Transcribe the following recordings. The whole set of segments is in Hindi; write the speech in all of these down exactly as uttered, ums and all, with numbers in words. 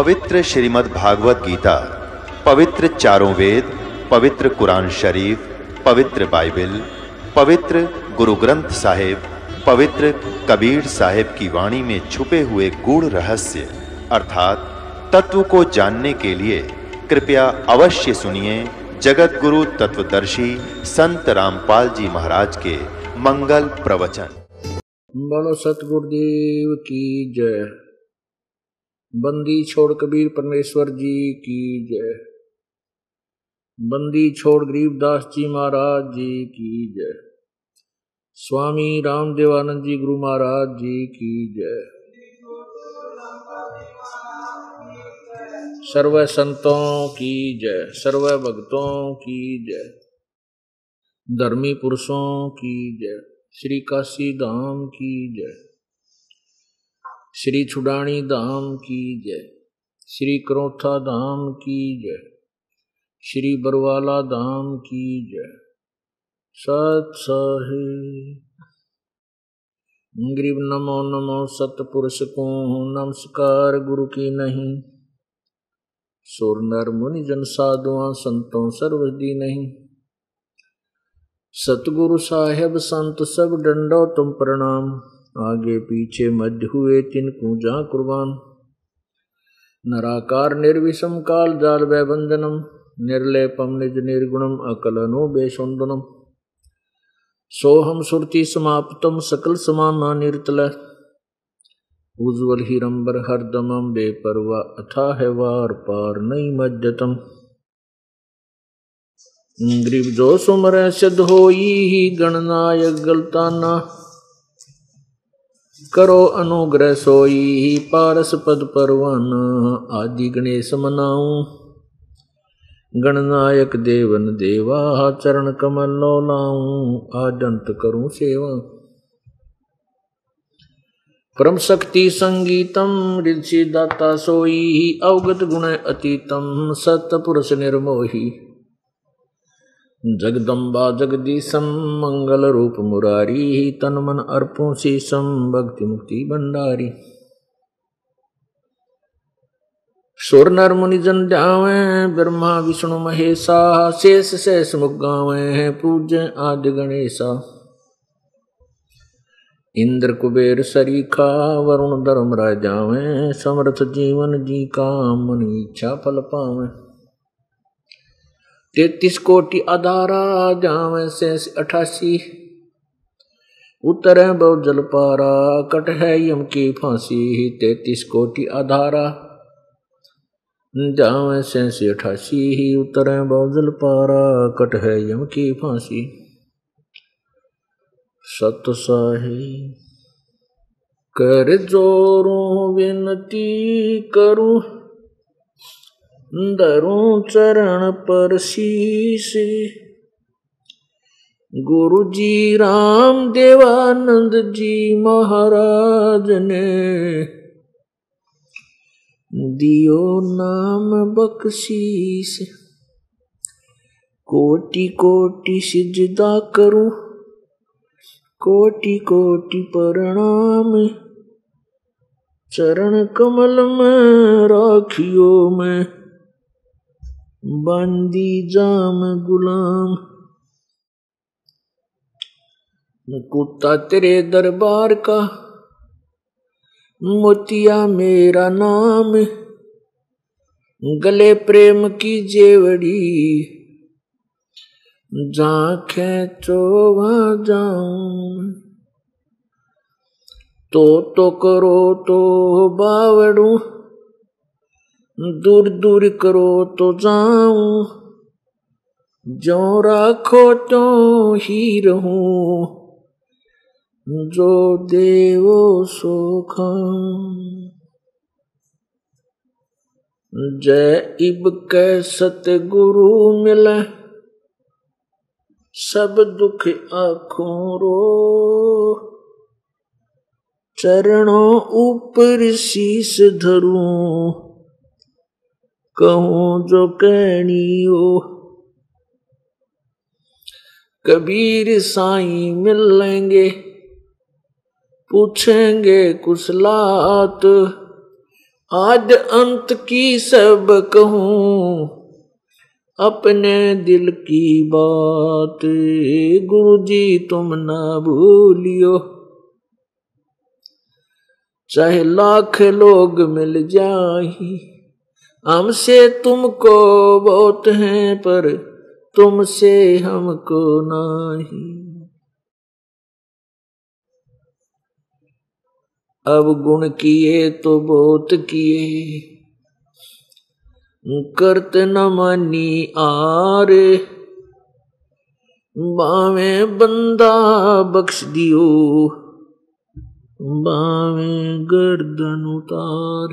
पवित्र श्रीमद् भागवत गीता, पवित्र चारों वेद, पवित्र कुरान शरीफ, पवित्र बाइबल, पवित्र गुरु ग्रंथ साहिब, पवित्र कबीर साहिब की वाणी में छुपे हुए गूढ़ रहस्य अर्थात तत्व को जानने के लिए कृपया अवश्य सुनिए जगत गुरु तत्वदर्शी संत रामपाल जी महाराज के मंगल प्रवचन। बोलो सतगुरुदेव की जय। बंदी छोड़ कबीर परमेश्वर जी की जय। बंदी छोड़ गरीबदास जी महाराज जी की जय। स्वामी रामदेवानंद जी गुरु महाराज जी की जय। सर्व संतों की जय, सर्व भक्तों की जय, धर्मी पुरुषों की जय, श्री काशी धाम की जय, श्री छुडानी धाम की जय, श्री करोथा धाम की जय, श्री बरवाला धाम की जय। सत साहिब गरीब नमो नमो सतपुरुष को नमस्कार गुरु की नहीं। सुर नर मुनि जन साधुआं संतों सर्वदी नहीं। सतगुरु साहेब संत सब डंडो तुम प्रणाम। आगे पीछे मध्य हुए तिनको जा कुर्बान। नराकार निर्विषम काल जाल वैबंधनम। निर्लेपम निज निर्गुणम अकलनो बेसुंदनम। सोहम सुरति समाप्तम सकल समाना निर्तल। उज्ज्वल हिरंबर हरदमम बेपरवा अथा है वार पार नहीं मज्जतम। ग्रीब जो सुमर सिद्ध होई ही गणनायक गलताना। करो अनुग्रह सोई ही पारस पद परवाना। आदि गणेश मनाऊं गणनायक देवन देवा। चरण कमल लो लाऊं आदंत करूं सेवा। परम शक्ति संगीतम ऋषि दाता सोई ही। अवगत गुण अतीतम सतपुरुष निर्मोही। जगदम्बा जगदीशम मंगल रूप मुरारी। तन मन अर्पों शीशम भक्ति मुक्ति भंडारी। सुर नर मुनि जन ध्यावें ब्रह्मा विष्णु महेशा। शेष शेष मुख गावें पूज्य आदि गणेशा। इंद्र कुबेर सरीखा वरुण धर्म राय जावें। समर्थ जीवन जी का मन इच्छा फल पावें। तैतीस कोटि अधारा जावें शेष अठासी। उतरे बहु जल पारा कट है यम की फांसी। तैतीस कोटि अधारा जावें शेष अठासी। उतरे बहु जल पारा कट है यम की फांसी। सत साहिब कर जोरों विनती करूं। धरूं चरण पर शीश। गुरु जी राम देवानंद जी महाराज ने दियो नाम बख्शीश। कोटि कोटि सिजदा करूं। कोटि कोटि प्रणाम। चरण कमल में राखियो मैं। बंदी जाम गुलाम। कुत्ता तेरे दरबार का। मोतिया मेरा नाम। गले प्रेम की जेवड़ी। जहाँ खेचो वहाँ जाऊं। तो तो करो तो बावड़ू। दूर दूर करो तो जाऊं। जो राखो तो ही रहूं। जो देवो सो खाऊं। जय इब कै सतगुरु मिले। सब दुख आँखों रो। चरणों ऊपर शीश धरूं। कहूं जो कहनी हो। कबीर साईं मिलेंगे। पूछेंगे कुशलात। आद अंत की सब कहूं अपने दिल की बात, गुरु जी तुम ना भूलियो, चाहे लाख लोग मिल जाए हमसे तुमको बहुत हैं, पर तुमसे हमको नहीं। अब गुण किए तो बहुत किए, करत न मानी आरे, बावे बंदा बख्श दियो, बावे गर्दन उतार।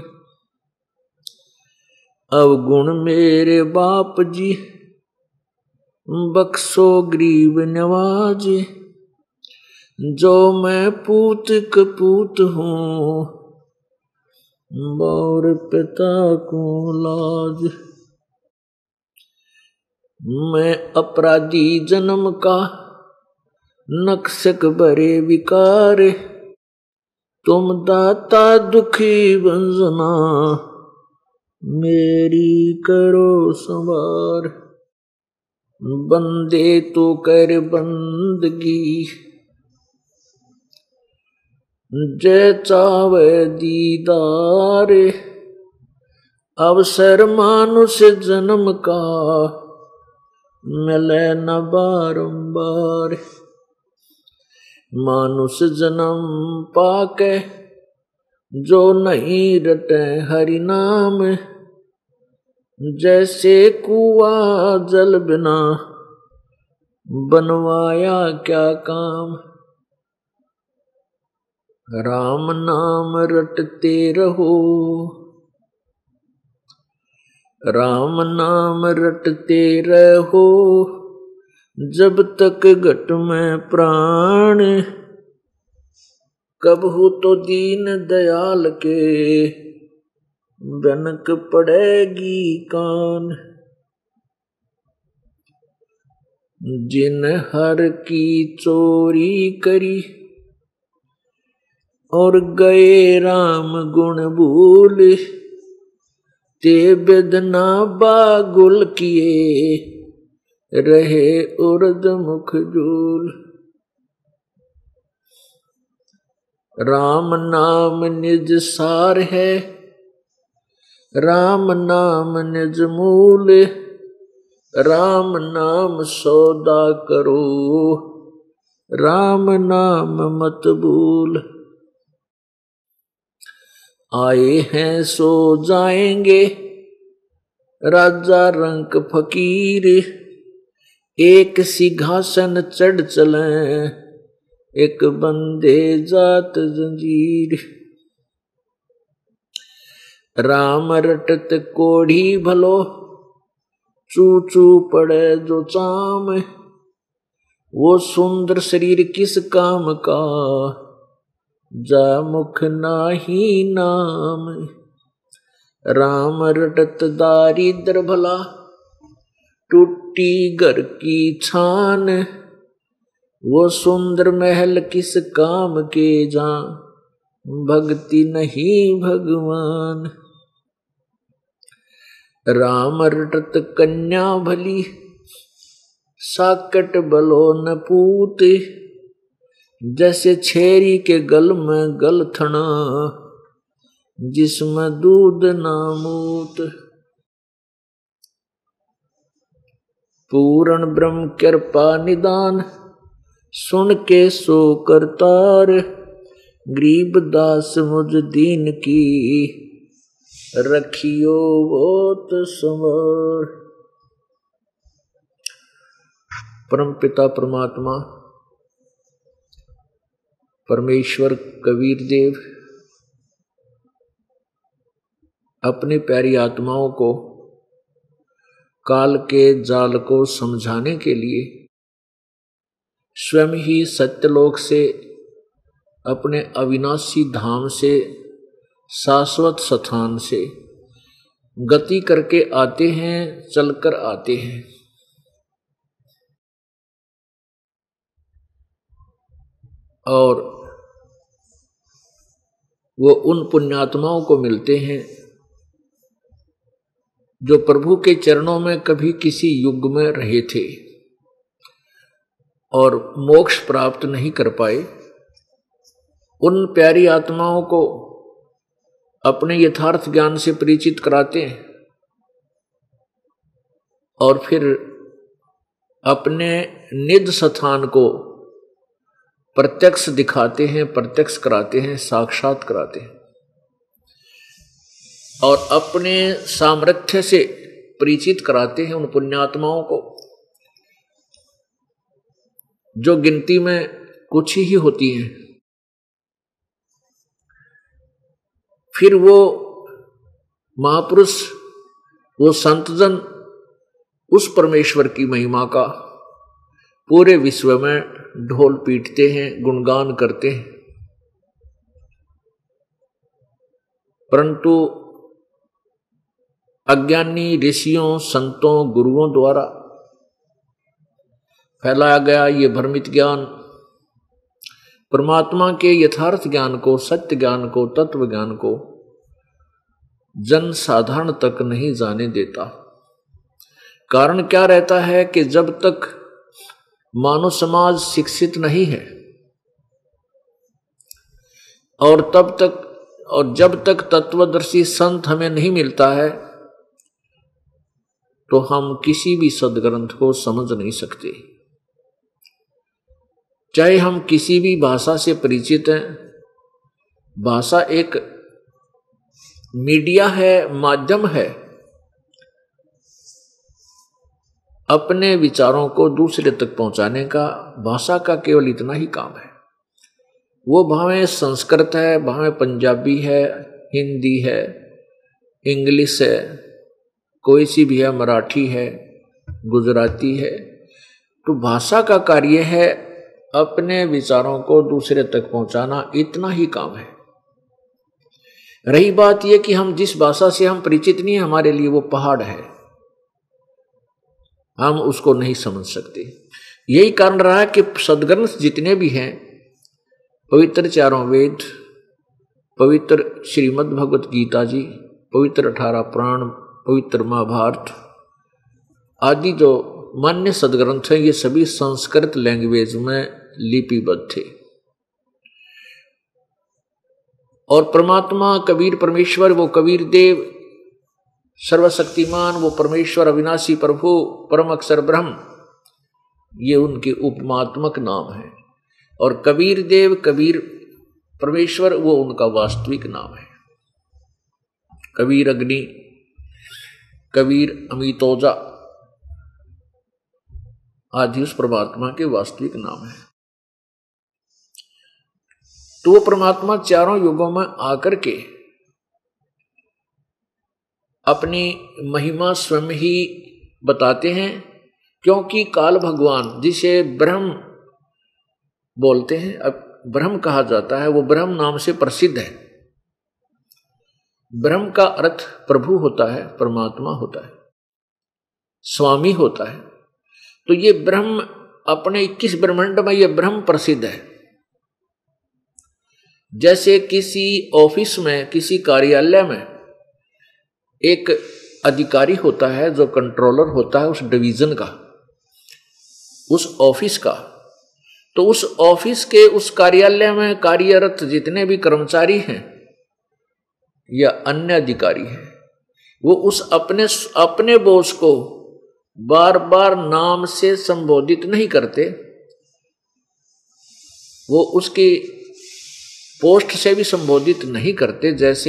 अब गुण मेरे बाप जी बख्शो गरीब नवाजे, जो मैं पूत कपूत हूँ और पिता को लाज। मैं अपराधी जन्म का नक्शक भरे विकार, तुम दाता दुखी बंजना मेरी करो संवार। बंदे तो कर बंदगी जय चावे दीदार, अवसर मानुष जन्म का मिले न बारंबार। मानुष जन्म पाके जो नहीं रटे हरि नाम, जैसे कुआ जल बिना बनवाया क्या काम। राम नाम रटते रहो, राम नाम रटते रहो, जब तक घट में प्राण, कबहू तो दीन दयाल के बनक पड़ेगी कान। जिन हर की चोरी करी और गए राम गुण भूल, ते बेदना बागुल किए रहे उर्द मुख झूल। राम नाम निज सार है, राम नाम निज मूल, राम नाम सौदा करो, राम नाम मत भूल। आए हैं सो जाएंगे राजा रंक फकीर, एक सिंहासन चढ़ चले एक बंदे जात जंजीर। राम रटत कोढ़ी भलो, चू चू पड़े जो चाम, वो सुंदर शरीर किस काम का, जा मुख नाही नाम। राम रटत दारिद्र भला, टूटी घर की छान, वो सुंदर महल किस काम के, जा भक्ति नहीं भगवान। राम रटत कन्या भली, साकट बलो न पूत, जैसे छेरी के गल में गल थना, जिसमें दूध ना मूत। पूर्ण ब्रह्म कृपा निदान, सुन के सो करतार, गरीब दास मुझ दीन की, रखियो बहुत संवार। परम पिता परमात्मा परमेश्वर कबीर देव अपनी प्यारी आत्माओं को काल के जाल को समझाने के लिए स्वयं ही सत्यलोक से, अपने अविनाशी धाम से, शाश्वत स्थान से गति करके आते हैं, चलकर आते हैं। और वो उन पुण्यात्माओं को मिलते हैं जो प्रभु के चरणों में कभी किसी युग में रहे थे और मोक्ष प्राप्त नहीं कर पाए, उन प्यारी आत्माओं को अपने यथार्थ ज्ञान से परिचित कराते हैं और फिर अपने निज स्थान को प्रत्यक्ष दिखाते हैं, प्रत्यक्ष कराते हैं, साक्षात कराते हैं और अपने सामर्थ्य से परिचित कराते हैं उन पुण्यात्माओं को जो गिनती में कुछ ही होती हैं। फिर वो महापुरुष, वो संतजन उस परमेश्वर की महिमा का पूरे विश्व में ढोल पीटते हैं, गुणगान करते हैं। परंतु अज्ञानी ऋषियों, संतों, गुरुओं द्वारा फैलाया गया ये भ्रमित ज्ञान परमात्मा के यथार्थ ज्ञान को, सत्य ज्ञान को, तत्व ज्ञान को जन साधारण तक नहीं जाने देता। कारण क्या रहता है कि जब तक मानव समाज शिक्षित नहीं है और तब तक और जब तक तत्वदर्शी संत हमें नहीं मिलता है तो हम किसी भी सदग्रंथ को समझ नहीं सकते। चाहे हम किसी भी भाषा से परिचित हैं, भाषा एक मीडिया है, माध्यम है अपने विचारों को दूसरे तक पहुंचाने का। भाषा का केवल इतना ही काम है। वो भावें संस्कृत है, भावें पंजाबी है, हिंदी है, इंग्लिश है, कोई सी भी है, मराठी है, गुजराती है, तो भाषा का कार्य है अपने विचारों को दूसरे तक पहुंचाना, इतना ही काम है। रही बात यह कि हम जिस भाषा से हम परिचित नहीं है, हमारे लिए वो पहाड़ है, हम उसको नहीं समझ सकते। यही कारण रहा है कि सदग्रंथ जितने भी हैं, पवित्र चारों वेद, पवित्र श्रीमद् भगवत गीता जी, पवित्र अठारह पुराण, पवित्र महाभारत आदि जो मान्य सदग्रंथ हैं, ये सभी संस्कृत लैंग्वेज में लिपिबद्ध थे। और परमात्मा कबीर परमेश्वर, वो कबीर देव सर्वशक्तिमान, वो परमेश्वर अविनाशी प्रभु परम अक्षर ब्रह्म, ये उनके उपमात्मक नाम है। और कबीर देव, कबीर परमेश्वर, वो उनका वास्तविक नाम है। कबीर अग्नि, कबीर अमितोजा आदि उस परमात्मा के वास्तविक नाम है। तो वो परमात्मा चारों युगों में आकर के अपनी महिमा स्वयं ही बताते हैं, क्योंकि काल भगवान जिसे ब्रह्म बोलते हैं, अब ब्रह्म कहा जाता है, वो ब्रह्म नाम से प्रसिद्ध है। ब्रह्म का अर्थ प्रभु होता है, परमात्मा होता है, स्वामी होता है। तो ये ब्रह्म अपने इक्कीस ब्रह्मांड में ये ब्रह्म प्रसिद्ध है। जैसे किसी ऑफिस में, किसी कार्यालय में एक अधिकारी होता है जो कंट्रोलर होता है उस डिवीजन का, उस ऑफिस का, तो उस ऑफिस के, उस कार्यालय में कार्यरत जितने भी कर्मचारी हैं या अन्य अधिकारी हैं, वो उस अपने अपने बॉस को बार बार नाम से संबोधित नहीं करते, वो उसकी पोस्ट से भी संबोधित नहीं करते। जैसे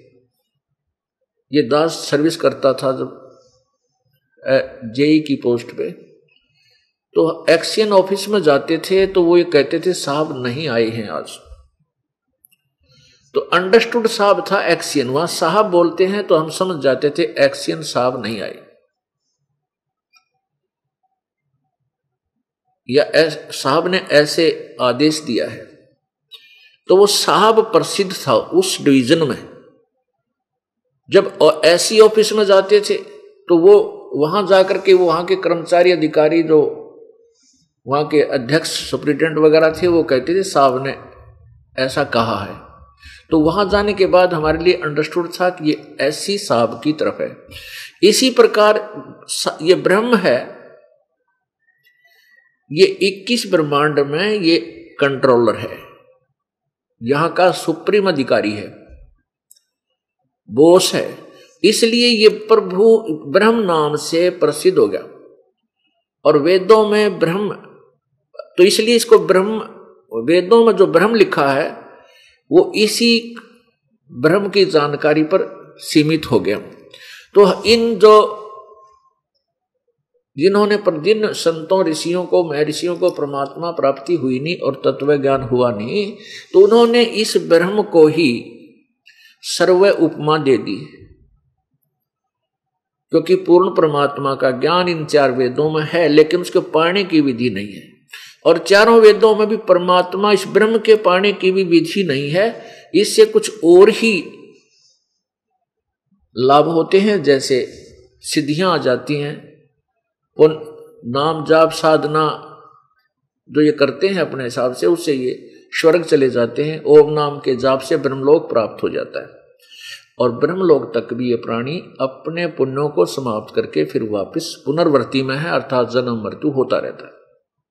ये दास सर्विस करता था जब जेई की पोस्ट पे, तो एक्शन ऑफिस में जाते थे तो वो ये कहते थे साहब नहीं आए हैं आज, तो अंडरस्टूड साहब था एक्शन, वहां साहब बोलते हैं तो हम समझ जाते थे एक्शन साहब नहीं आए, या साहब ने ऐसे आदेश दिया है। तो वो साहब प्रसिद्ध था उस डिवीजन में। जब ऐसी ऑफिस में जाते थे तो वो वहां जाकर के वो वहां के कर्मचारी अधिकारी जो वहां के अध्यक्ष सुप्रिटेंडेंट वगैरह थे वो कहते थे साहब ने ऐसा कहा है। तो वहां जाने के बाद हमारे लिए अंडरस्टूड था कि ये ऐसी साहब की तरफ है। इसी प्रकार ये ब्रह्म है, ये इक्कीस ब्रह्मांड में ये कंट्रोलर है, यहां का सुप्रीम अधिकारी है, बॉस है। इसलिए ये प्रभु ब्रह्म नाम से प्रसिद्ध हो गया। और वेदों में ब्रह्म, तो इसलिए इसको ब्रह्म, वेदों में जो ब्रह्म लिखा है वो इसी ब्रह्म की जानकारी पर सीमित हो गया। तो इन जो जिन्होंने पर जिन संतों ऋषियों को महर्षियों को परमात्मा प्राप्ति हुई नहीं और तत्व ज्ञान हुआ नहीं, तो उन्होंने इस ब्रह्म को ही सर्व उपमा दे दी, क्योंकि पूर्ण परमात्मा का ज्ञान इन चार वेदों में है, लेकिन उसको पाने की विधि नहीं है। और चारों वेदों में भी परमात्मा इस ब्रह्म के पाने की भी विधि नहीं है। इससे कुछ और ही लाभ होते हैं, जैसे सिद्धियां आ जाती हैं, और नाम जाप साधना जो ये करते हैं अपने हिसाब से, उससे ये स्वर्ग चले जाते हैं। ओम नाम के जाप से ब्रह्मलोक प्राप्त हो जाता है। और ब्रह्मलोक तक भी ये प्राणी अपने पुण्यों को समाप्त करके फिर वापस पुनर्वृत्ति में है, अर्थात जन्म मृत्यु होता रहता है।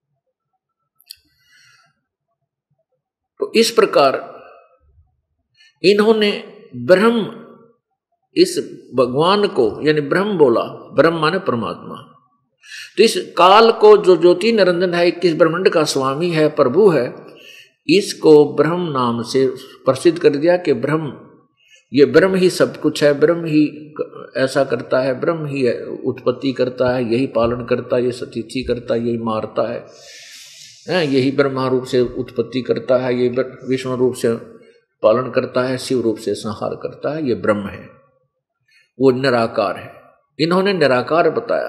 तो इस प्रकार इन्होंने ब्रह्म, इस भगवान को यानी ब्रह्म बोला, ब्रह्म माने परमात्मा। तो इस काल को जो ज्योति निरंजन है, इक्कीस ब्रह्मांड का स्वामी है, प्रभु है, इसको ब्रह्म नाम से प्रसिद्ध कर दिया कि ब्रह्म, ये ब्रह्म ही सब कुछ है, ब्रह्म ही ऐसा करता है, ब्रह्म ही उत्पत्ति करता है, यही पालन करता है, ये सतिथि करता है, यही मारता है, यही ब्रह्मा रूप से उत्पत्ति करता है, ये विष्णु रूप से पालन करता है, शिव रूप से संहार करता है, ये ब्रह्म है, वो निराकार है। इन्होंने निराकार बताया।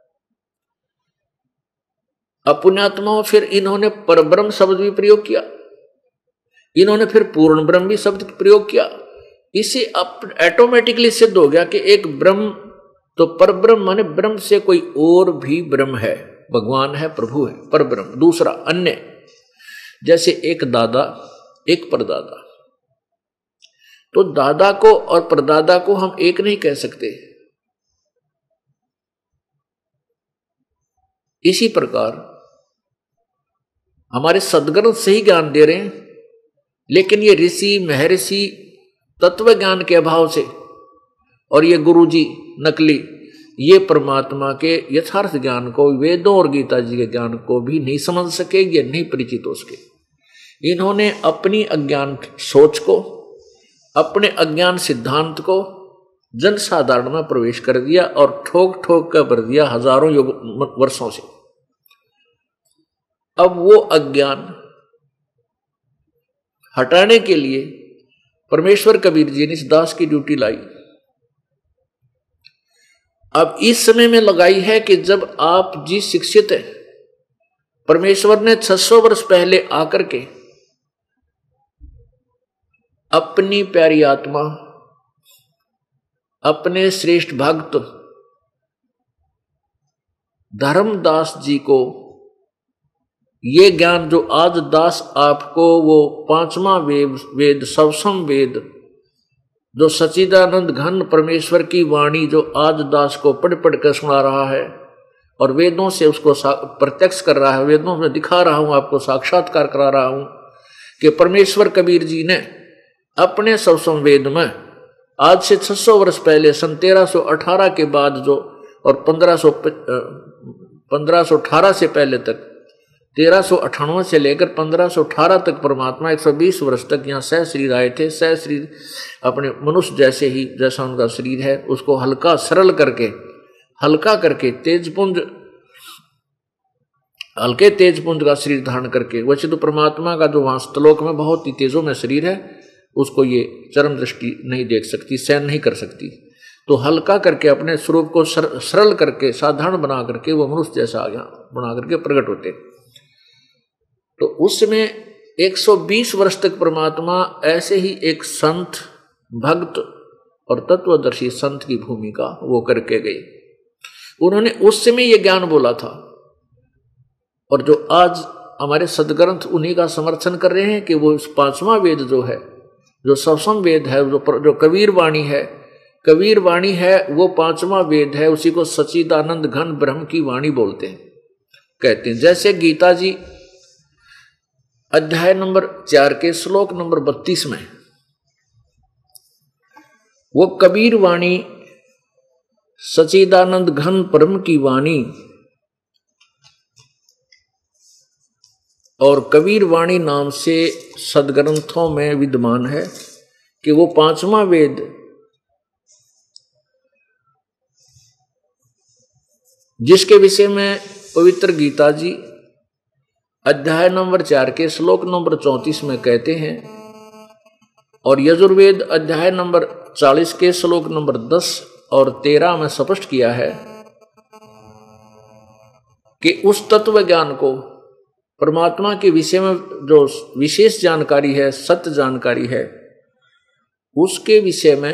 अपुण्यात्माओं फिर इन्होंने परब्रह्म शब्द भी प्रयोग किया, इन्होंने फिर पूर्ण ब्रह्म भी शब्द प्रयोग किया। इसे ऑटोमेटिकली सिद्ध हो गया कि एक ब्रह्म, तो परब्रह्म माने ब्रह्म से कोई और भी ब्रह्म है, भगवान है, प्रभु है, परब्रह्म, दूसरा अन्य। जैसे एक दादा एक परदादा, तो दादा को और परदादा को हम एक नहीं कह सकते। इसी प्रकार हमारे सदग्रंथ से ही ज्ञान दे रहे हैं, लेकिन ये ऋषि महर्षि तत्व ज्ञान के अभाव से, और ये गुरुजी नकली, ये परमात्मा के यथार्थ ज्ञान को, वेदों और गीता जी के ज्ञान को भी नहीं समझ सके, ये नहीं परिचित हो सके। इन्होंने अपनी अज्ञान सोच को, अपने अज्ञान सिद्धांत को जन साधारण में प्रवेश कर दिया और ठोक ठोक कर भर दिया हजारों युग वर्षों से। अब वो अज्ञान हटाने के लिए परमेश्वर कबीर जी ने इस दास की ड्यूटी लाई। अब इस समय में लगाई है कि जब आप जी शिक्षित है, परमेश्वर ने छह सौ वर्ष पहले आकर के अपनी प्यारी आत्मा, अपने श्रेष्ठ भक्त धर्मदास जी को ये ज्ञान जो आज दास आपको, वो पांचवा वेद वेद सवसम वेद, जो सच्चिदानंद घन परमेश्वर की वाणी जो आज दास को पढ़ पढ़ कर सुना रहा है और वेदों से उसको प्रत्यक्ष कर रहा है, वेदों में दिखा रहा हूं, आपको साक्षात्कार करा रहा हूं कि परमेश्वर कबीर जी ने अपने सवसम वेद में आज से छह सौ वर्ष पहले सन तेरह सौ अठारह के बाद जो, और पंद्रह सौ पंद्रह सौ अठारह से पहले तक, तेरह सौ अठानवे से लेकर पंद्रह सौ अठारह तक परमात्मा एक सौ बीस वर्ष तक यहाँ सह शरीर आए थे। सह शरीर अपने मनुष्य जैसे ही, जैसा उनका शरीर है, उसको हल्का सरल करके, हल्का करके तेजपुंज, हल्के तेजपुंज का शरीर धारण करके, वैसे तो परमात्मा का जो वहां स्तलोक में बहुत ही तेजों में शरीर है, उसको ये चरम दृष्टि नहीं देख सकती, सहन नहीं कर सकती, तो हल्का करके अपने स्वरूप को सरल करके, साधारण बना करके वो मनुष्य जैसा यहाँ बना करके प्रकट होते। तो उसमें एक सौ बीस वर्ष तक परमात्मा ऐसे ही एक संत, भक्त और तत्वदर्शी संत की भूमिका वो करके गए। उन्होंने उस समय ये ज्ञान बोला था, और जो आज हमारे सदग्रंथ उन्हीं का समर्थन कर रहे हैं कि वो पांचवा वेद जो है जो सवसम वेद है, जो जो कबीर वाणी है, कबीर वाणी है वो पांचवा वेद है, उसी को सच्चिदानंद घन ब्रह्म की वाणी बोलते हैं, कहते हैं। जैसे गीता जी अध्याय नंबर चार के श्लोक नंबर बत्तीस में वो कबीर वाणी सच्चिदानंद घन ब्रह्म की वाणी और कबीर वाणी नाम से सदग्रंथों में विद्यमान है कि वो पांचवा वेद जिसके विषय में पवित्र गीता जी अध्याय नंबर चार के श्लोक नंबर चौंतीस में कहते हैं, और यजुर्वेद अध्याय नंबर चालीस के श्लोक नंबर दस और तेरह में स्पष्ट किया है कि उस तत्व ज्ञान को, परमात्मा के विषय में जो विशेष जानकारी है, सत्य जानकारी है, उसके विषय में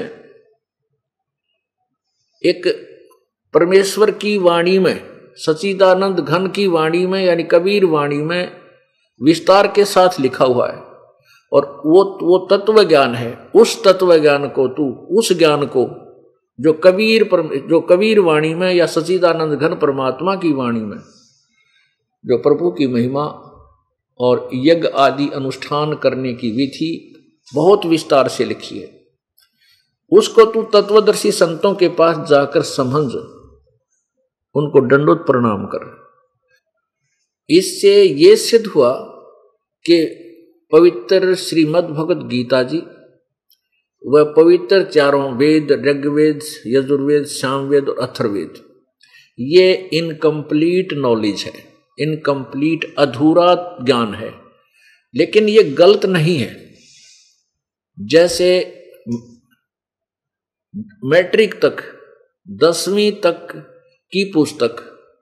एक परमेश्वर की वाणी में, सच्चिदानंद घन की वाणी में यानी कबीर वाणी में विस्तार के साथ लिखा हुआ है। और वो वो तत्व ज्ञान है, उस तत्व ज्ञान को तू, उस ज्ञान को जो कबीर जो कबीर वाणी में या सच्चिदानंद घन परमात्मा की वाणी में जो प्रभु की महिमा और यज्ञ आदि अनुष्ठान करने की विधि बहुत विस्तार से लिखी है, उसको तू तत्वदर्शी संतों के पास जाकर समझ, उनको दंडोत प्रणाम कर। इससे ये सिद्ध हुआ कि पवित्र श्रीमद् भगवद गीता जी वह पवित्र चारों वेद, ऋग्वेद, यजुर्वेद, सामवेद और अथर्ववेद, ये इनकम्प्लीट नॉलेज है, इनकम्प्लीट अधूरा ज्ञान है, लेकिन ये गलत नहीं है। जैसे मैट्रिक तक, दसवीं तक की पुस्तक,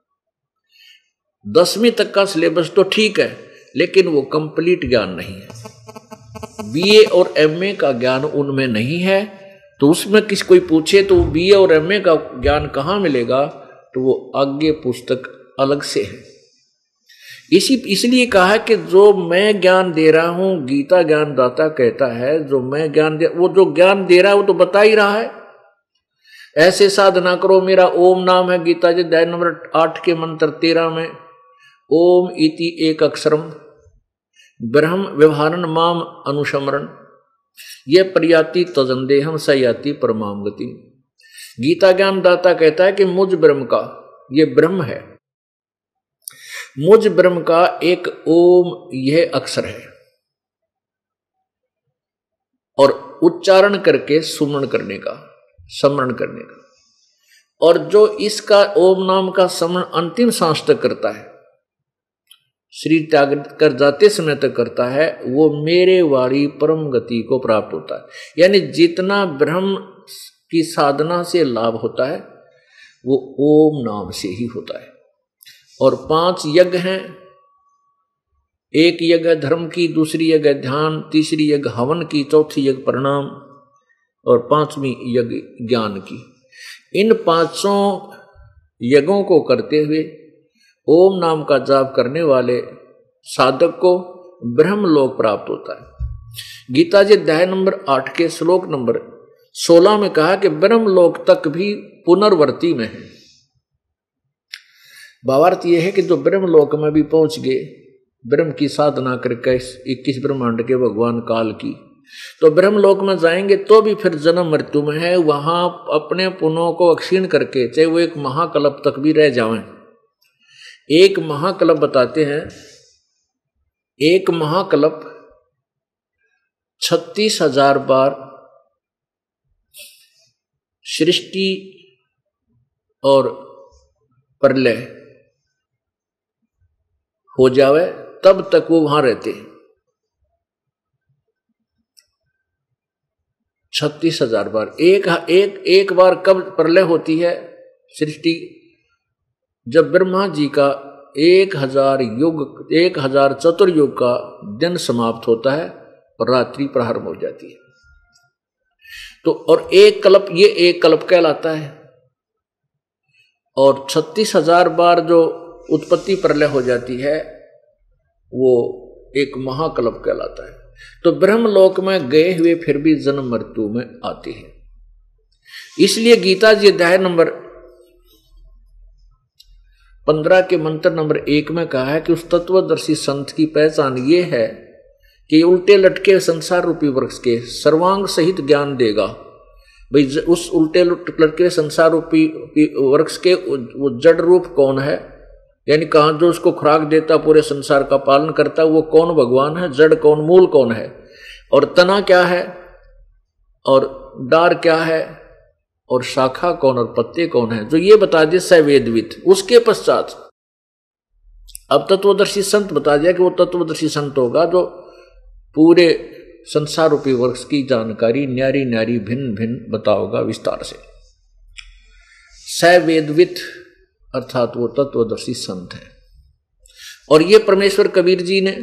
दसवीं तक का सिलेबस तो ठीक है, लेकिन वो कंप्लीट ज्ञान नहीं है। बीए और एमए का ज्ञान उनमें नहीं है, तो उसमें किस कोई पूछे तो बीए और एमए का ज्ञान कहाँ मिलेगा, तो वो आगे पुस्तक अलग से है। इसी इसलिए कहा कि जो मैं ज्ञान दे रहा हूं, गीता ज्ञान दाता कहता है, जो मैं ज्ञान दे, वो जो ज्ञान दे रहा है वो तो बता ही रहा है। ऐसे साधना करो, मेरा ओम नाम है, गीता जी अध्याय नंबर आठ के मंत्र तेरह में, ओम इति एक अक्षरम ब्रह्म व्यवहारन माम अनुशमरण ये प्रयाति तजंदेहम सयाति परमाम गति। गीता ज्ञान दाता कहता है कि मुझ ब्रह्म का, ये ब्रह्म है, मुझ ब्रह्म का एक ओम यह अक्षर है, और उच्चारण करके सुमरण करने का, स्मरण करने का, और जो इसका ओम नाम का स्मरण अंतिम सांस तक करता है, शरीर त्याग कर जाते समय तक करता है, वो मेरे वाली परम गति को प्राप्त होता है। यानी जितना ब्रह्म की साधना से लाभ होता है वो ओम नाम से ही होता है। और पांच यज्ञ हैं, एक यज्ञ धर्म की, दूसरी यज्ञ ध्यान, तीसरी यज्ञ हवन की, चौथी यज्ञ प्रणाम और पांचवी यज्ञ ज्ञान की। इन पांचों यज्ञों को करते हुए ओम नाम का जाप करने वाले साधक को ब्रह्मलोक प्राप्त होता है। गीता जी अध्याय नंबर आठ के श्लोक नंबर सोलह में कहा कि ब्रह्मलोक तक भी पुनर्वर्ती में है। भावार्थ यह है कि जो ब्रह्मलोक में भी पहुंच गए, ब्रह्म की साधना करके इक्कीस ब्रह्मांड के भगवान काल की, तो ब्रह्मलोक में जाएंगे तो भी फिर जन्म मृत्यु में है, वहां अपने पुण्यों को अक्षीण करके चाहे वो एक महाकल्प तक भी रह जाएं। एक महाकल्प बताते हैं, एक महाकल्प छत्तीस हजार बार सृष्टि और प्रलय हो जावे तब तक वो वहां रहते हैं। छत्तीस हजार बार एक एक एक बार कब प्रलय होती है सृष्टि, जब ब्रह्मा जी का एक हजार युग एक हजार चतुर्युग का दिन समाप्त होता है और रात्रि प्रारंभ हो जाती है। तो और एक कल्प, ये एक कल्प कहलाता है। और छत्तीस हजार बार जो उत्पत्ति प्रलय हो जाती है वो एक महाकल्प कहलाता है। तो ब्रह्मलोक में गए हुए फिर भी जन्म मृत्यु में आते हैं। इसलिए गीता जी अध्याय नंबर पंद्रह के मंत्र नंबर एक में कहा है कि उस तत्वदर्शी संत की पहचान ये है कि उल्टे लटके संसार रूपी वृक्ष के सर्वांग सहित ज्ञान देगा। भाई उस उल्टे लटके संसार रूपी वृक्ष के वो जड़ रूप कौन है, यानी कहाँ जो उसको खुराक देता, पूरे संसार का पालन करता, वो कौन भगवान है, जड़ कौन, मूल कौन है, और तना क्या है, और डार क्या है, और शाखा कौन और पत्ते कौन है, जो ये बता दिए सवेदवित। उसके पश्चात अब तत्वदर्शी संत बता दिया कि वो तत्वदर्शी संत होगा जो पूरे संसार रूपी वृक्ष की जानकारी न्यारी न्यारी भिन्न भिन्न बताओगा विस्तार से। सवेदवित अर्थात वो तत्वदर्शी संत है। और ये परमेश्वर कबीर जी ने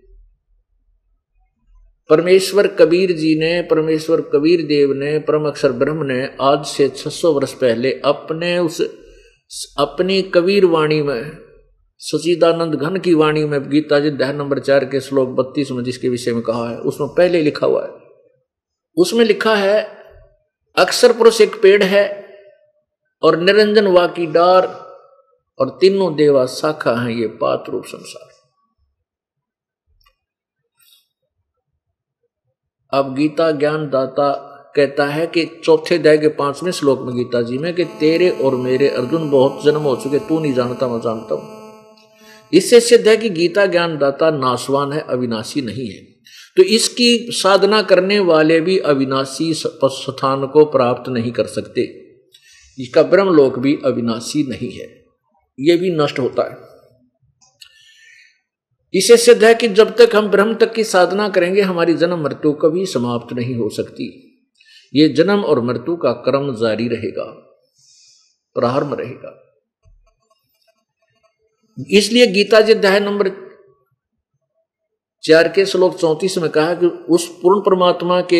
परमेश्वर कबीर जी ने परमेश्वर कबीर देव ने परम अक्षर ब्रह्म ने आज से छह सौ वर्ष पहले अपने उस अपनी कबीर वाणी में, सच्चिदानंद घन की वाणी में, गीता जी अध्याय नंबर चार के श्लोक बत्तीस में जिसके विषय में कहा है, उसमें पहले लिखा हुआ है। उसमें लिखा है अक्षर पुरुष एक पेड़ है और निरंजन वा की डार और तीनों देवा शाखा हैं, ये पात रूप संसार। अब गीता ज्ञान दाता कहता है कि चौथे अध्याय के पांचवें श्लोक में गीता जी में कि तेरे और मेरे अर्जुन बहुत जन्म हो चुके, तू नहीं जानता मैं जानता हूं। इससे सिद्ध है कि गीता ज्ञान दाता नाशवान है, अविनाशी नहीं है। तो इसकी साधना करने वाले भी अविनाशी स्थान को प्राप्त नहीं कर सकते। इसका ब्रह्मलोक भी अविनाशी नहीं है, ये भी नष्ट होता है। इसे सिद्ध है कि जब तक हम ब्रह्म तक की साधना करेंगे हमारी जन्म मृत्यु कभी समाप्त नहीं हो सकती। ये जन्म और मृत्यु का क्रम जारी रहेगा, प्रारंभ रहेगा। इसलिए गीता जी अध्याय नंबर चार के श्लोक चौंतीस में कहा कि उस पूर्ण परमात्मा के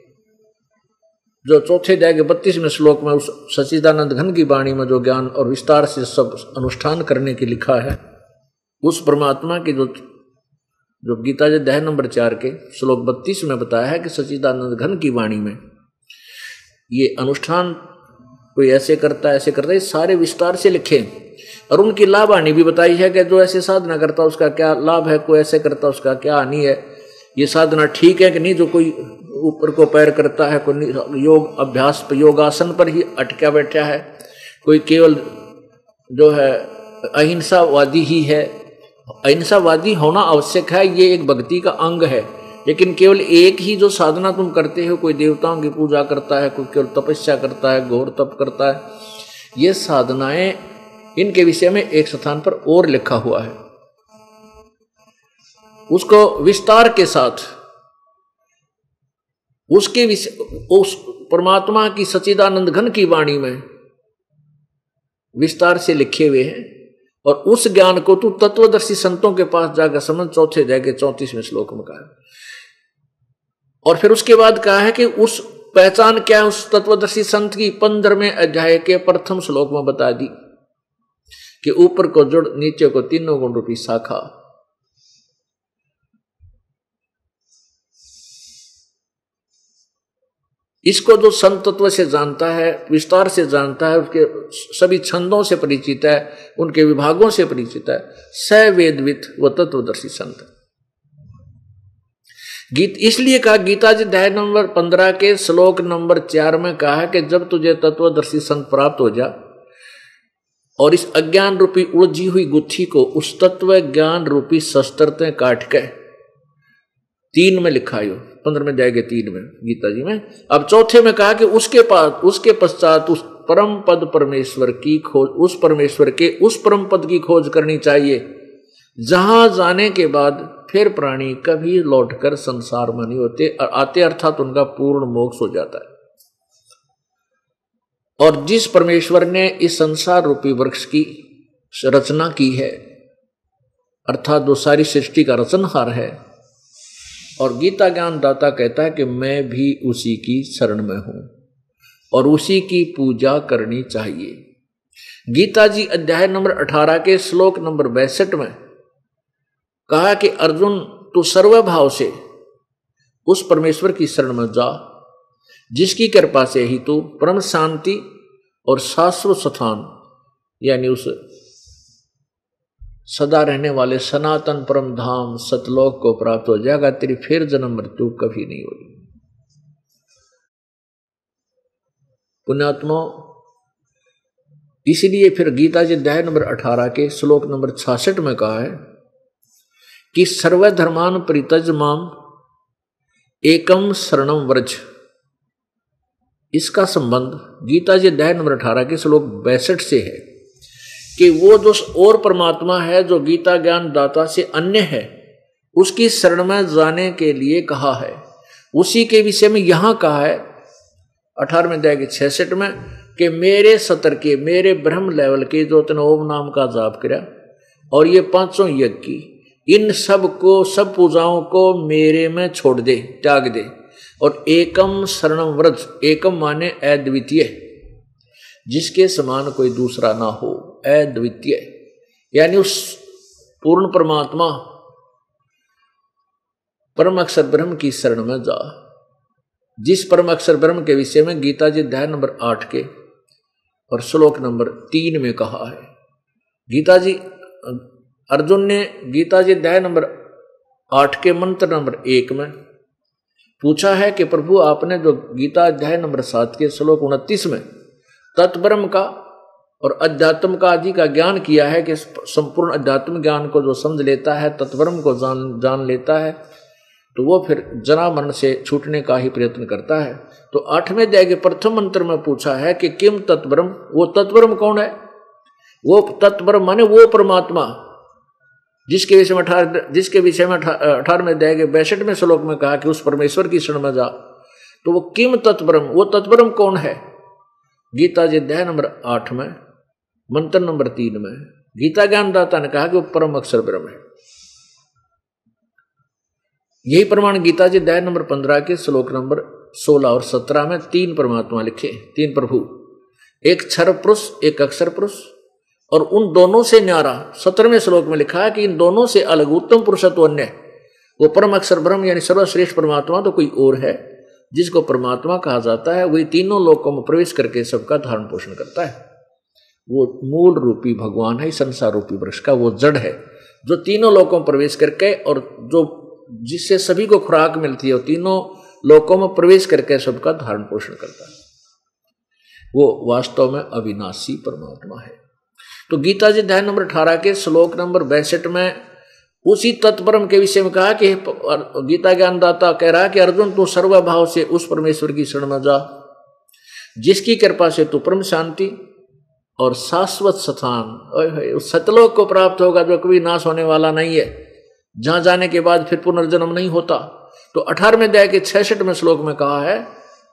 जो चौथे अध्याय के बत्तीसवें श्लोक में उस सच्चिदानंद घन की वाणी में जो ज्ञान और विस्तार से सब अनुष्ठान करने की लिखा है, उस परमात्मा के जो जो गीता जी अध्याय नंबर चार के श्लोक बत्तीस में बताया है कि सच्चिदानंद घन की वाणी में ये अनुष्ठान कोई ऐसे करता है ऐसे करता है, सारे विस्तार से लिखे। और उनकी लाभ हानि भी बताई है कि जो ऐसे साधना करता उसका क्या लाभ है, कोई ऐसे करता उसका क्या हानि है, ये साधना ठीक है कि नहीं। जो कोई ऊपर को पैर करता है, कोई योग अभ्यास योगासन पर ही अटका बैठा है, कोई केवल जो है अहिंसावादी ही है। अहिंसावादी होना आवश्यक है, ये एक भक्ति का अंग है, लेकिन केवल एक ही जो साधना तुम करते हो, कोई देवताओं की पूजा करता है, कोई केवल तपस्या करता है, घोर तप करता है, ये साधनाएं इनके विषय में एक स्थान पर और लिखा हुआ है। उसको विस्तार के साथ उसके विषय उस परमात्मा की सच्चिदानंद घन की वाणी में विस्तार से लिखे हुए हैं। और उस ज्ञान को तू तत्वदर्शी संतों के पास जाकर समझ, चौथे अध्याय के चौंतीसवें श्लोक में कहा। और फिर उसके बाद कहा है कि उस पहचान क्या है उस तत्वदर्शी संत की, पंद्रहवें अध्याय के प्रथम श्लोक में बता दी कि ऊपर को जुड़ नीचे को तीनों गुण रूपी शाखा। इसको जो संत तत्व से जानता है, विस्तार से जानता है, उसके सभी छंदों से परिचित है, उनके विभागों से परिचित है, सवेदवित व तत्वदर्शी संत। गीत इसलिए कहा गीता जी अध्याय नंबर पंद्रह के श्लोक नंबर चार में कहा है कि जब तुझे तत्वदर्शी संत प्राप्त हो जा और इस अज्ञान रूपी उलझी हुई गुत्थी को उस तत्व ज्ञान रूपी शस्त्रते काट के, तीन में लिखा है, पंद्रह में जाएगा तीन में गीता जी में। अब चौथे में कहा कि उसके पास उसके पश्चात उस परम पद परमेश्वर की खोज, उस परमेश्वर के उस परम पद की खोज करनी चाहिए जहां जाने के बाद फिर प्राणी कभी लौटकर संसार में नहीं होते आते, अर्थात उनका पूर्ण मोक्ष हो जाता है। और जिस परमेश्वर ने इस संसार रूपी वृक्ष की रचना की है, अर्थात जो सारी सृष्टि का रचनहार है, और गीता ज्ञान दाता कहता है कि मैं भी उसी की शरण में हूं और उसी की पूजा करनी चाहिए। गीता जी अध्याय नंबर अठारह के श्लोक नंबर बैसठ में कहा कि अर्जुन तू सर्वभाव से उस परमेश्वर की शरण में जा, जिसकी कृपा से ही तू परम शांति और शाश्वत स्थान यानी उस सदा रहने वाले सनातन परम धाम सतलोक को प्राप्त हो जाएगा। तेरी फिर जन्म मृत्यु कभी नहीं होगी। पुण्यात्मा, इसलिए फिर गीता जी अध्याय नंबर अठारह के श्लोक नंबर छियासठ में कहा है कि सर्वधर्मान परित्यज माम एकम शरणम व्रज। इसका संबंध गीता जी अध्याय नंबर अठारह के श्लोक बैसठ से है कि वो जो और परमात्मा है जो गीता ज्ञान दाता से अन्य है, उसकी शरण में जाने के लिए कहा है। उसी के विषय में यहां कहा है अठारहवें अध्याय के छियासठ में कि मेरे सतर के, मेरे ब्रह्म लेवल के जो तने ओम नाम का जाप किया और ये पांचों यज्ञ की, इन सब को, सब पूजाओं को मेरे में छोड़ दे, त्याग दे, और एकम शरणम व्रज। एकम माने अद्वितीय, जिसके समान कोई दूसरा ना हो, अद्वितीय यानी उस पूर्ण परमात्मा परम अक्षर ब्रह्म की शरण में जा, जिस परम अक्षर ब्रह्म के विषय में गीता जी अध्याय नंबर आठ के और श्लोक नंबर तीन में कहा है। गीता जी, अर्जुन ने गीता जी अध्याय नंबर आठ के मंत्र नंबर एक में पूछा है कि प्रभु आपने जो गीता अध्याय नंबर सात के श्लोक उनतीस में तत्ब्रह्म का और अध्यात्म का आदि का ज्ञान किया है कि संपूर्ण अध्यात्म ज्ञान को जो समझ लेता है, तत्ब्रह्म को जान जान लेता है, तो वो फिर जरा मरण से छूटने का ही प्रयत्न करता है। तो आठवें अध्याय के प्रथम मंत्र में पूछा है कि किम तत्ब्रह्म। वो तत्ब्रह्म कौन है? वो तत्ब्रह्म माने वो परमात्मा जिसके विषय में अठारह जिसके विषय में अठारहवें अध्याय के बैसठ में श्लोक में कहा कि उस परमेश्वर की शरण में जा। तो वो किम तत्ब्रह्म, वो तत्ब्रह्म कौन है? गीता जी अध्याय नंबर आठ में मंत्र नंबर तीन में गीता ज्ञानदाता ने कहा कि वो परम अक्षर ब्रह्म है। यही प्रमाण गीता जी अध्याय नंबर पंद्रह के श्लोक नंबर सोलह और सत्रह में तीन परमात्मा लिखे, तीन प्रभु, एक क्षर पुरुष, एक अक्षर पुरुष, और उन दोनों से न्यारा सत्रहवें श्लोक में लिखा है कि इन दोनों से अलग उत्तम पुरुषत्व अन्य, वो परम अक्षर ब्रह्म यानी सर्वश्रेष्ठ परमात्मा तो कोई और है जिसको परमात्मा कहा जाता है। वही तीनों लोकों में प्रवेश करके सबका धारण पोषण करता है। वो मूल रूपी भगवान है, संसार रूपी वृक्ष का वो जड़ है जो तीनों लोकों में प्रवेश करके और जो जिससे सभी को खुराक मिलती है, वो तीनों लोकों में प्रवेश करके सबका धारण पोषण करता है। वो वास्तव में अविनाशी परमात्मा है। तो गीता जी अध्याय नंबर अठारह के श्लोक नंबर बैसठ में उसी तत्परम के विषय में कहा कि गीता ज्ञानदाता कह रहा है कि अर्जुन तू सर्वभाव से उस परमेश्वर की शरण में जा, जिसकी कृपा से तू परम शांति और शाश्वत स्थान उस सतलोक को प्राप्त होगा जो कभी नाश होने वाला नहीं है, जहां जाने के बाद फिर पुनर्जन्म नहीं होता। तो अठारहवें अध्याय के छियासठ में श्लोक में कहा है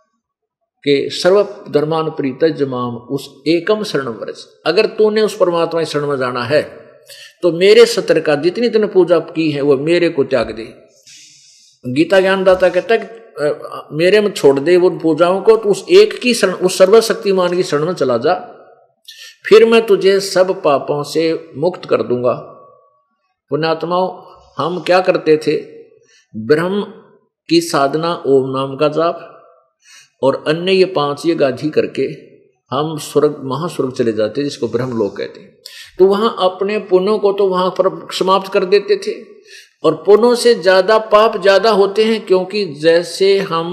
कि सर्व धर्मान परित्यज माम उस एकम शरणम व्रज। अगर तूने उस परमात्मा की शरण में जाना है तो मेरे सत्र का जितनी तूने पूजा की है वो मेरे को त्याग दे। गीता ज्ञानदाता कहता है कि मेरे में छोड़ दे वो पूजाओं को, तो उस एक की शरण, उस सर्वशक्तिमान की शरण में चला जा, फिर मैं तुझे सब पापों से मुक्त कर दूंगा। पुण्यात्माओं, हम क्या करते थे? ब्रह्म की साधना, ओम नाम का जाप और अन्य ये पांच ये गाधी करके हम स्वर्ग महास्वर्ग चले जाते, जिसको ब्रह्म लोक कहते हैं। तो वहां अपने पुण्यों को तो वहां पर समाप्त कर देते थे, और पुण्यों से ज्यादा पाप ज्यादा होते हैं, क्योंकि जैसे हम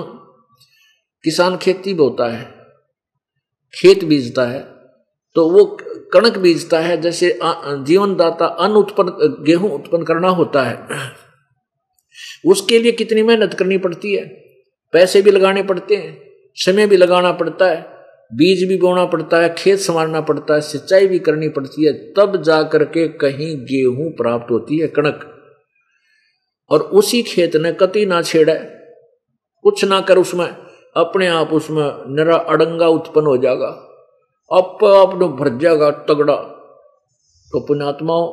किसान खेती बोता है, खेत बीजता है, तो वो कणक बीजता है, जैसे जीवनदाता अन्न उत्पन्न, गेहूं उत्पन्न करना होता है, उसके लिए कितनी मेहनत करनी पड़ती है, पैसे भी लगाने पड़ते हैं, समय भी लगाना पड़ता है, बीज भी बोना पड़ता है, खेत संवारना पड़ता है, सिंचाई भी करनी पड़ती है, तब जाकर के कहीं गेहूं प्राप्त होती है, कणक। और उसी खेत ने कति ना छेड़ा, कुछ ना कर, उसमें अपने आप उसमें निरा अड़ंगा उत्पन्न हो जाएगा, अप अपने भर जाएगा तगड़ा। तो पुण्यात्माओं,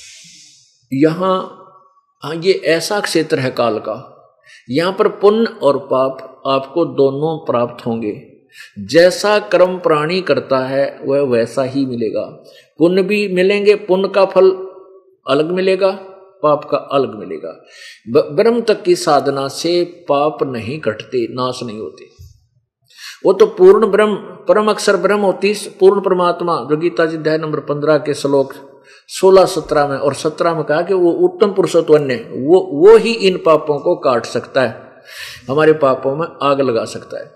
यहां ये ऐसा क्षेत्र है काल का, यहां पर पुण्य और पाप आपको दोनों प्राप्त होंगे। जैसा कर्म प्राणी करता है वह वैसा ही मिलेगा। पुण्य भी मिलेंगे, पुण्य का फल अलग मिलेगा पाप का अलग मिलेगा। ब्रह्म तक की साधना से पाप नहीं कटते, नाश नहीं होते। वो तो पूर्ण ब्रह्म, परम अक्षर ब्रह्म होती पूर्ण परमात्मा, जो गीता जी अध्याय नंबर पंद्रह के श्लोक सोलह सत्रह में और सत्रह में कहा कि वो उत्तम पुरुषोत्तम, वो वो ही इन पापों को काट सकता है, हमारे पापों में आग लगा सकता है।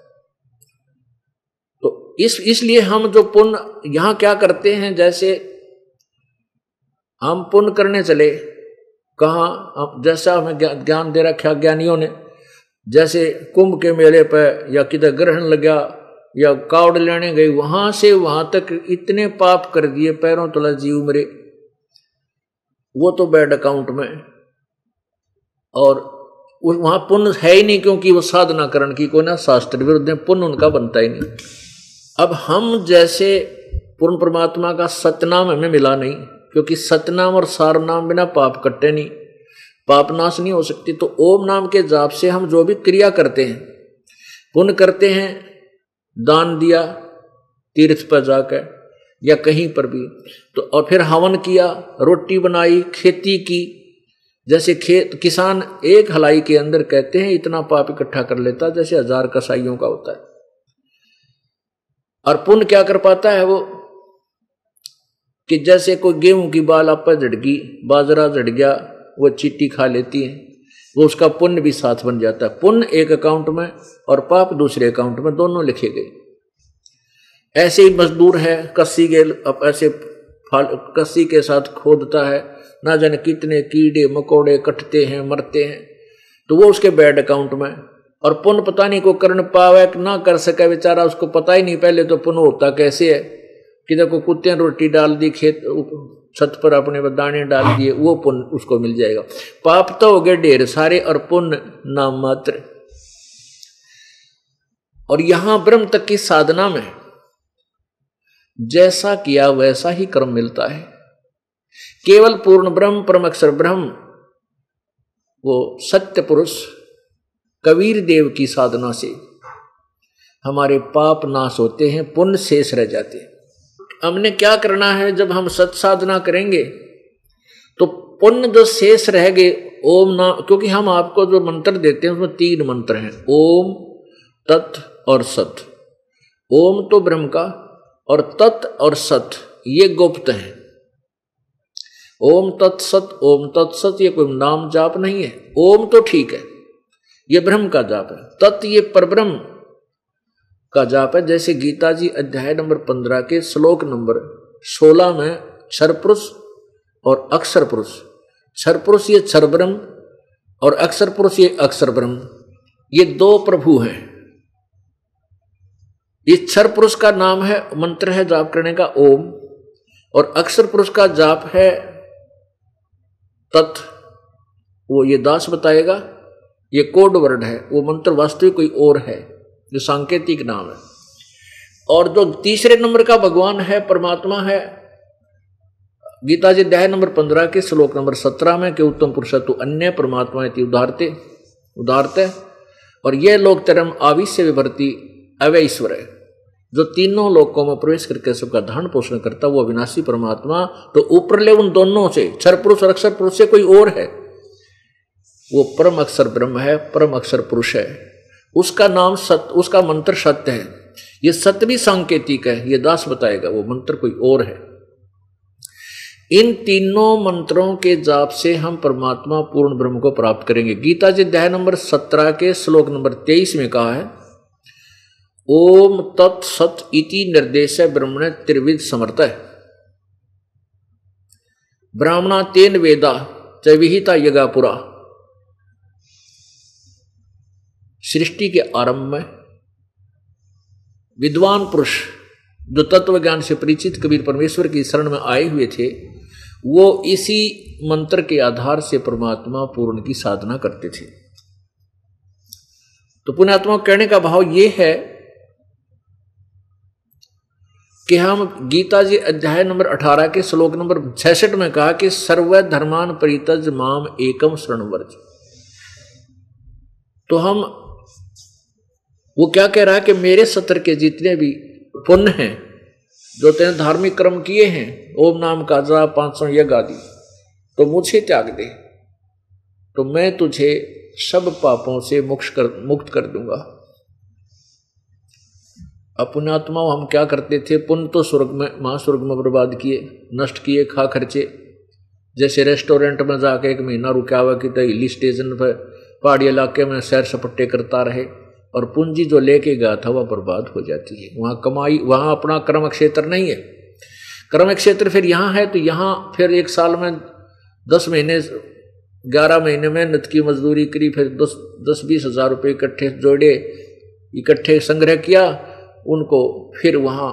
तो इस इसलिए हम जो पुण्य यहां क्या करते हैं, जैसे हम पुण्य करने चले कहाँ, जैसा हमें ज्ञान दे रखा ज्ञानियों ने, जैसे कुंभ के मेले पर या किधर ग्रहण लगा या कावड़ लेने गई, वहां से वहां तक इतने पाप कर दिए, पैरों तला जीव मरे, वो तो बैड अकाउंट में, और वहां पुण्य है ही नहीं, क्योंकि वो साधना करण की कोई ना शास्त्र विरुद्ध है, पुण्य उनका बनता ही नहीं। अब हम जैसे पूर्ण परमात्मा का सतनाम हमें मिला नहीं, क्योंकि सतनाम और सार नाम बिना पाप कट्टे नहीं, पाप नाश नहीं हो सकती। तो ओम नाम के जाप से हम जो भी क्रिया करते हैं, पुण्य करते हैं, दान दिया तीर्थ पर जाकर या कहीं पर भी, तो और फिर हवन किया, रोटी बनाई, खेती की, जैसे खेत किसान एक हलाई के अंदर कहते हैं इतना पाप इकट्ठा कर लेता जैसे हजार कसाईयों का होता है। और पुण्य क्या कर पाता है वो, कि जैसे कोई गेहूं की बाल आप पर झड़ गई, बाजरा झड़ गया, वो चीटी खा लेती है, वो उसका पुण्य भी साथ बन जाता है। पुण्य एक अकाउंट में और पाप दूसरे अकाउंट में, दोनों लिखे गए। ऐसे ही मजदूर है, कस्सी के अब ऐसे फाल कस्सी के साथ खोदता है, ना जाने कितने कीड़े मकोड़े कटते हैं, मरते हैं, तो वो उसके बैड अकाउंट में। और पुण्य पता नहीं को करने पावे ना कर सके बेचारा, उसको पता ही नहीं पहले तो पुण्य होता कैसे है, कि देखो कुत्ते ने रोटी डाल दी, खेत छत पर अपने दाने डाल दिए, वो पुण्य उसको मिल जाएगा। पाप तो हो गए ढेर सारे और पुण्य नाम मात्र। और यहां ब्रह्म तक की साधना में जैसा किया वैसा ही कर्म मिलता है। केवल पूर्ण ब्रह्म, परम अक्षर ब्रह्म, वो सत्य पुरुष कबीर देव की साधना से हमारे पाप नाश होते हैं, पुण्य शेष रह जाते हैं। हमने क्या करना है, जब हम सत साधना करेंगे तो पुण्य जो शेष रह गए, ओम नाम, क्योंकि हम आपको जो मंत्र देते हैं उसमें तीन मंत्र हैं, ओम, तत् और सत। ओम तो ब्रह्म का, और तत् और सत ये गुप्त है। ओम तत्सत, ओम तत्सत ये कोई नाम जाप नहीं है। ओम तो ठीक है, ये ब्रह्म का जाप है। तत् ये परब्रह्म का जाप है। जैसे गीता जी अध्याय नंबर पंद्रह के श्लोक नंबर सोलह में क्षर पुरुष और अक्षर पुरुष, क्षर पुरुष ये क्षर ब्रह्म और अक्षर पुरुष ये अक्षर ब्रह्म, ये दो प्रभु हैं। ये क्षर पुरुष का नाम है, मंत्र है जाप करने का ओम, और अक्षर पुरुष का जाप है तत्, वो ये दास बताएगा, ये कोड वर्ड है, वो मंत्र वास्तविक कोई और है, जो सांकेतिक नाम है। और जो तीसरे नंबर का भगवान है, परमात्मा है, गीता जी अध्याय नंबर पंद्रह के श्लोक नंबर सत्रह में, कि उत्तम पुरुषत्व अन्य परमात्मा उदारते उदारते, और ये लोग तरम आविश्य विभर्ति अवय ईश्वर है, जो तीनों लोकों में प्रवेश करके सबका धारण पोषण करता, वो अविनाशी परमात्मा। तो ऊपर ले उन दोनों से, क्षर पुरुष और अक्षर पुरुष से कोई और है, वो परम अक्षर ब्रह्म है, परम अक्षर पुरुष है, उसका नाम सत्य, उसका मंत्र सत्य है। ये सत्य भी सांकेतिक है, ये दास बताएगा, वो मंत्र कोई और है। इन तीनों मंत्रों के जाप से हम परमात्मा पूर्ण ब्रह्म को प्राप्त करेंगे। गीता जी अध्याय नंबर सत्रह के श्लोक नंबर तेईस में कहा है, ओम तत् सत इति निर्देश ब्रह्मण त्रिविध समर्थ है, ब्राह्मणा तेन वेदा च विहिता यगा पुरा। सृष्टि के आरंभ में विद्वान पुरुष जो तत्व ज्ञान से परिचित कबीर परमेश्वर की शरण में आए हुए थे, वो इसी मंत्र के आधार से परमात्मा पूर्ण की साधना करते थे। तो पुण्यात्मा कहने का भाव ये है कि हम गीता जी अध्याय नंबर अठारह के श्लोक नंबर छियासठ में कहा कि सर्व धर्मान परितज माम एकम शरणवर्ज। तो हम वो क्या कह रहा है कि मेरे सत्र के जितने भी पुण्य हैं, जो तेने धार्मिक कर्म किए हैं, ओम नाम का जाप, पांच सौ यज्ञ आदि, तो मुझे त्याग दे, तो मैं तुझे सब पापों से मुक्त कर मुक्त कर दूंगा। अपुण्यात्माओं हम क्या करते थे, पुण्य तो स्वर्ग में महास्वर्ग में बर्बाद किए, नष्ट किए, खा खर्चे। जैसे रेस्टोरेंट में जाके एक महीना रुका हुआ कि तो हिली स्टेशन पर पहाड़ी इलाके में सैर सपट्टे करता रहे, और पूंजी जो लेके गया था वह बर्बाद हो जाती है। वहाँ कमाई, वहाँ अपना कर्म क्षेत्र नहीं है। कर्म क्षेत्र फिर यहाँ है, तो यहाँ फिर एक साल में दस महीने ग्यारह महीने मेहनत की, मजदूरी करी, फिर दस दस बीस हजार रुपये इकट्ठे जोड़े, इकट्ठे संग्रह किया, उनको फिर वहाँ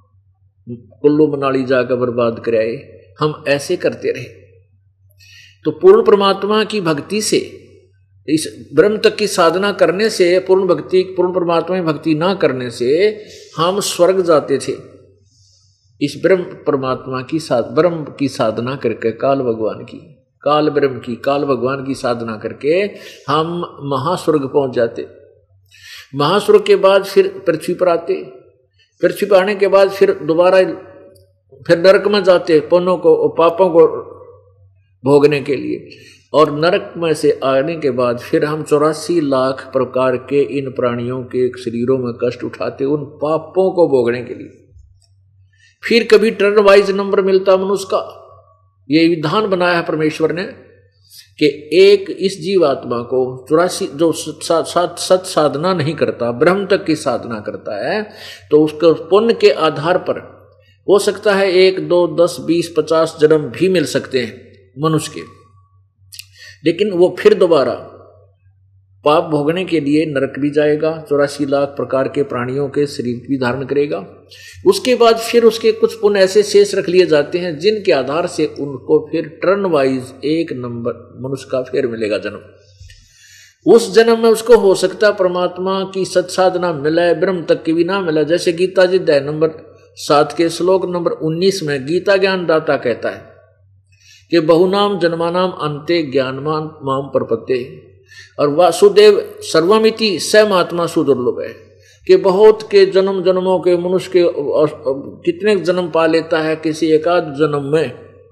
कुल्लू मनाली जाकर बर्बाद कराए। हम ऐसे करते रहे। तो पूर्ण परमात्मा की भक्ति से, इस ब्रह्म तक की साधना करने से, पूर्ण भक्ति पूर्ण परमात्मा की भक्ति ना करने से हम स्वर्ग जाते थे। इस ब्रह्म परमात्मा की साध ब्रह्म की साधना करके, काल भगवान की, काल ब्रह्म की, काल भगवान की साधना करके हम महास्वर्ग पहुंच जाते। महास्वर्ग के बाद फिर पृथ्वी पर आते, पृथ्वी पर आने के बाद फिर दोबारा फिर नरक में जाते, पुण्यों को, पापों को भोगने के लिए। और नरक में से आने के बाद फिर हम चौरासी लाख प्रकार के इन प्राणियों के शरीरों में कष्ट उठाते, उन पापों को भोगने के लिए। फिर कभी टर्न वाइज नंबर मिलता मनुष्य का। ये विधान बनाया है परमेश्वर ने कि एक इस जीवात्मा को चौरासी जो सत साधना नहीं करता, ब्रह्म तक की साधना करता है, तो उसको पुण्य के आधार पर हो सकता है एक दो दस बीस पचास जन्म भी मिल सकते हैं मनुष्य के, लेकिन वो फिर दोबारा पाप भोगने के लिए नरक भी जाएगा, चौरासी लाख प्रकार के प्राणियों के शरीर भी धारण करेगा। उसके बाद फिर उसके कुछ पुण्य ऐसे शेष रख लिए जाते हैं जिनके आधार से उनको फिर टर्न वाइज एक नंबर मनुष्य का फिर मिलेगा जन्म। उस जन्म में उसको हो सकता परमात्मा की सत्साधना मिले, ब्रह्म तक की भी ना मिले। जैसे गीता जी अध्याय नंबर सात के श्लोक नंबर उन्नीस में गीता ज्ञान दाता कहता है कि बहुनाम जन्मानाम अंते ज्ञानमान माम प्रपत्ते, और वासुदेव सर्वमिति स महात्मा सुदुर्लभ है कि बहुत के जन्म जन्मों के मनुष्य के कितने जन्म पा लेता है, किसी एकाध जन्म में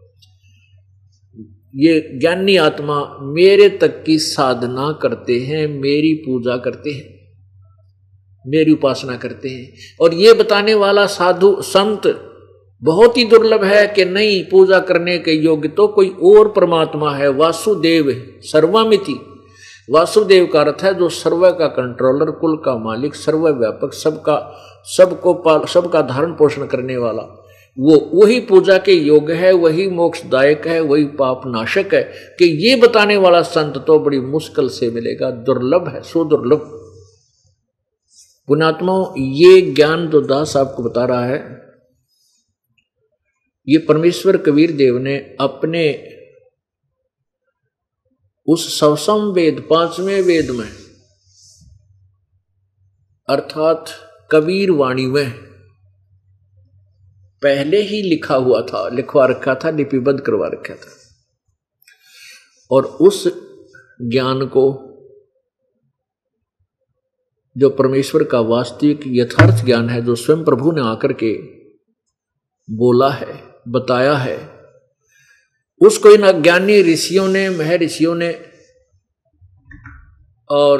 ये ज्ञानी आत्मा मेरे तक की साधना करते हैं, मेरी पूजा करते हैं, मेरी उपासना करते हैं। और ये बताने वाला साधु संत बहुत ही दुर्लभ है कि नहीं, पूजा करने के योग्य तो कोई और परमात्मा है। वासुदेव सर्वमिति, वासुदेव का अर्थ है जो सर्व का कंट्रोलर, कुल का मालिक, सर्वव्यापक, सबका सबको पाल सबका धारण पोषण करने वाला, वो वही पूजा के योग्य है, वही मोक्षदायक है, वही पाप नाशक है। कि ये बताने वाला संत तो बड़ी मुश्किल से मिलेगा, दुर्लभ है, सुदुर्लभ। पुण्यात्माओं, ये ज्ञान जो दास आपको बता रहा है, ये परमेश्वर कबीर देव ने अपने उस सवसम वेद, पांचवें वेद में, अर्थात कबीर वाणी में पहले ही लिखा हुआ था, लिखवा रखा था, लिपिबद्ध करवा रखा था। और उस ज्ञान को, जो परमेश्वर का वास्तविक यथार्थ ज्ञान है, जो स्वयं प्रभु ने आकर के बोला है, बताया है, उसको इन अज्ञानी ऋषियों ने, महर्षियों ने और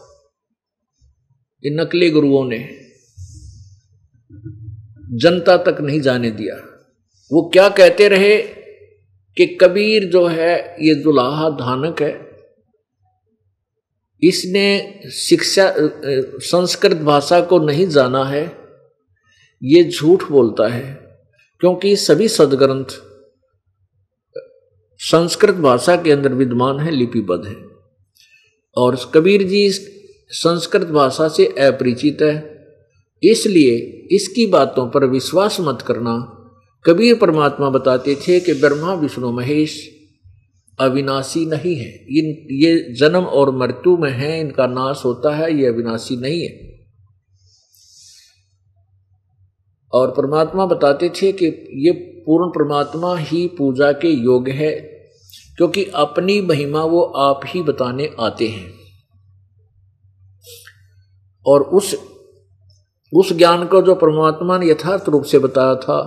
इन नकली गुरुओं ने जनता तक नहीं जाने दिया। वो क्या कहते रहे कि कबीर जो है ये दुल्हा धानक है, इसने शिक्षा संस्कृत भाषा को नहीं जाना है, ये झूठ बोलता है, क्योंकि सभी सदग्रंथ संस्कृत भाषा के अंदर विद्यमान है, लिपिबद्ध है। और कबीर जी संस्कृत भाषा से अपरिचित है, इसलिए इसकी बातों पर विश्वास मत करना। कबीर परमात्मा बताते थे कि ब्रह्मा विष्णु महेश अविनाशी नहीं है, इन ये जन्म और मृत्यु में है, इनका नाश होता है, ये अविनाशी नहीं है। और परमात्मा बताते थे कि ये पूर्ण परमात्मा ही पूजा के योग्य है, क्योंकि अपनी महिमा वो आप ही बताने आते हैं। और उस उस ज्ञान को जो परमात्मा ने यथार्थ रूप से बताया था,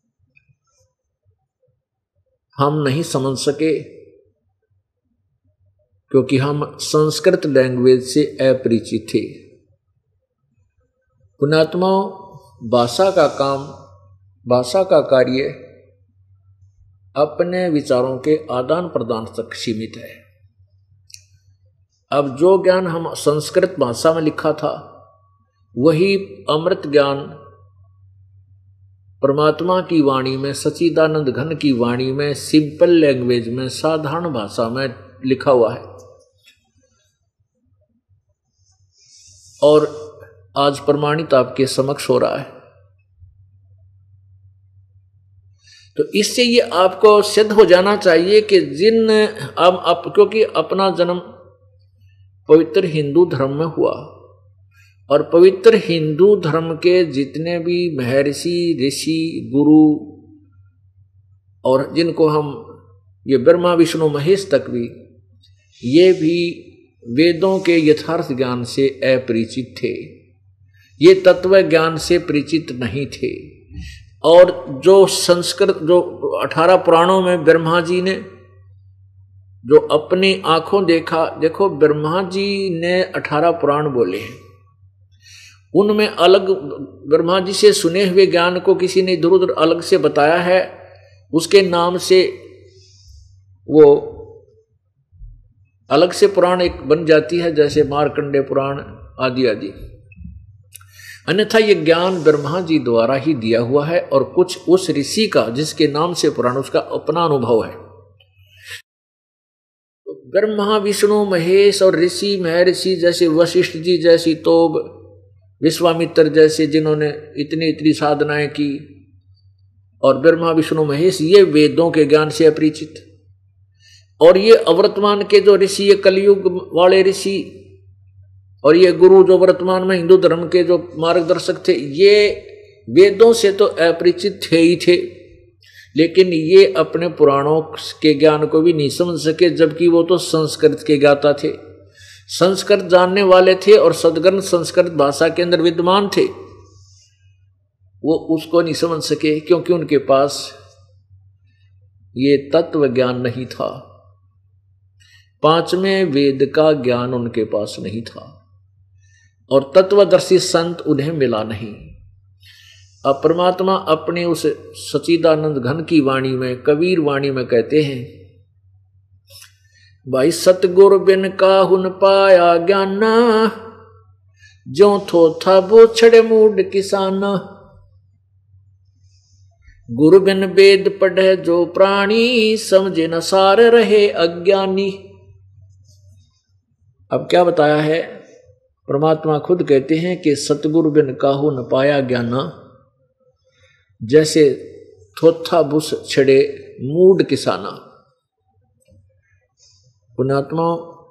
हम नहीं समझ सके, क्योंकि हम संस्कृत लैंग्वेज से अपरिचित थे। पुण्यात्माओं, भाषा का काम, भाषा का कार्य अपने विचारों के आदान प्रदान तक सीमित है। अब जो ज्ञान हम संस्कृत भाषा में लिखा था वही अमृत ज्ञान परमात्मा की वाणी में, सच्चिदानंद घन की वाणी में, सिंपल लैंग्वेज में, साधारण भाषा में लिखा हुआ है। और आज प्रमाणित आपके समक्ष हो रहा है। तो इससे ये आपको सिद्ध हो जाना चाहिए कि जिन अब आप, क्योंकि अपना जन्म पवित्र हिंदू धर्म में हुआ और पवित्र हिंदू धर्म के जितने भी महर्षि, ऋषि, गुरु और जिनको हम ये ब्रह्मा विष्णु महेश तक भी, ये भी वेदों के यथार्थ ज्ञान से अपरिचित थे। ये तत्व ज्ञान से परिचित नहीं थे। और जो संस्कृत, जो अठारह पुराणों में ब्रह्मा जी ने जो अपनी आंखों देखा, देखो ब्रह्मा जी ने अठारह पुराण बोले हैं, उनमें अलग ब्रह्मा जी से सुने हुए ज्ञान को किसी ने इधर उधर अलग से बताया है, उसके नाम से वो अलग से पुराण एक बन जाती है, जैसे मार्कंडे पुराण आदि आदि। अन्यथा ये ज्ञान ब्रह्मा जी द्वारा ही दिया हुआ है और कुछ उस ऋषि का जिसके नाम से पुराण, उसका अपना अनुभव है। तो ब्रह्मा विष्णु महेश और ऋषि महर्षि जैसे वशिष्ठ जी जैसी तोब, विश्वामित्र जैसे जिन्होंने इतनी इतनी साधनाएं की, और ब्रह्मा विष्णु महेश ये वेदों के ज्ञान से अपरिचित। और ये अवर्तमान के जो ऋषि, ये कलयुग वाले ऋषि और ये गुरु जो वर्तमान में हिंदू धर्म के जो मार्गदर्शक थे, ये वेदों से तो अपरिचित थे ही थे, लेकिन ये अपने पुराणों के ज्ञान को भी नहीं समझ सके, जबकि वो तो संस्कृत के ज्ञाता थे, संस्कृत जानने वाले थे और सदग्रंथ संस्कृत भाषा के अंदर विद्यमान थे। वो उसको नहीं समझ सके क्योंकि उनके पास ये तत्व ज्ञान नहीं था, पांचवें वेद का ज्ञान उनके पास नहीं था और तत्वदर्शी संत उन्हें मिला नहीं। अब परमात्मा अपने उस सच्चिदानंद घन की वाणी में, कबीर वाणी में कहते हैं, भाई सतगुर बिन काहुन पाया ज्ञाना, जो थो था बोछड़े मूड किसाना। गुरु बिन वेद पढ़े जो प्राणी, समझे न सार रहे अज्ञानी। अब क्या बताया है? परमात्मा खुद कहते हैं कि सतगुरु बिन काहू न पाया ज्ञाना, जैसे थोथा बुस छड़े मूड किसाना। पुण्यात्मा,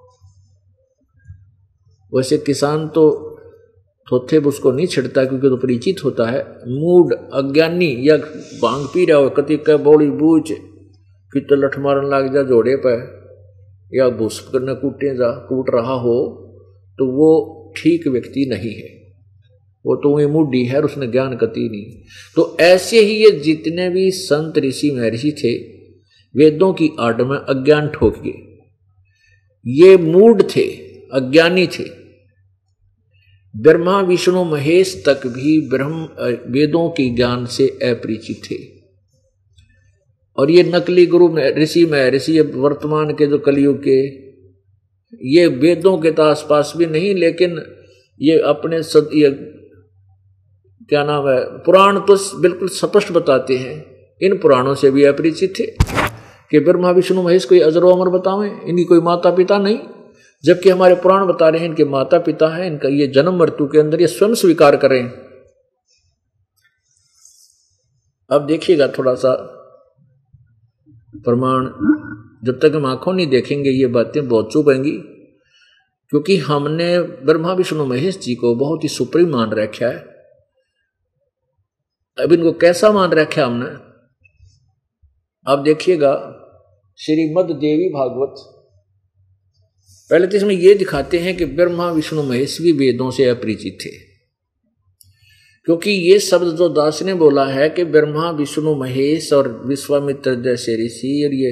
वैसे किसान तो थोथे बुस को नहीं छिड़ता क्योंकि तो परिचित होता है। मूड अज्ञानी या भांग पी रहा हो, कति का बोली बूझ कि तो लठ मारन लाग जा जोड़े पे, या भूस करने कूटे जा कूट रहा हो, तो वो ठीक व्यक्ति नहीं है, वो तो वही मूडी है और उसने ज्ञान कती नहीं। तो ऐसे ही ये जितने भी संत ऋषि महर्षि थे, वेदों की आड़ में अज्ञान ठोक गए, ये मूड थे, अज्ञानी थे। ब्रह्मा विष्णु महेश तक भी ब्रह्म वेदों के ज्ञान से अपरिचित थे। और ये नकली गुरु ऋषि महर्षि वर्तमान के जो कलयुग के, ये वेदों के तो आसपास भी नहीं, लेकिन ये अपने सद, ये क्या नाम है, पुराण तो बिल्कुल स्पष्ट बताते हैं, इन पुराणों से भी अपरिचित थे कि ब्रह्मा विष्णु महेश कोई अजर अमर बतावें, इनकी कोई माता पिता नहीं, जबकि हमारे पुराण बता रहे हैं इनके माता पिता हैं, इनका ये जन्म मृत्यु के अंदर ये स्वयं स्वीकार करें। अब देखिएगा थोड़ा सा प्रमाण, जब तक हम आंखों नहीं देखेंगे ये बातें बहुत चुभेंगी, क्योंकि हमने ब्रह्मा विष्णु महेश जी को बहुत ही सुप्रीम मान रखा है। अब इनको कैसा मान रखा है हमने, अब देखिएगा श्रीमद् देवी भागवत, पहले तो इसमें यह दिखाते हैं कि ब्रह्मा विष्णु महेश भी वेदों से अपरिचित थे, क्योंकि ये शब्द जो दास ने बोला है कि ब्रह्मा विष्णु महेश और विश्वामित्र जैसे ऋषि और ये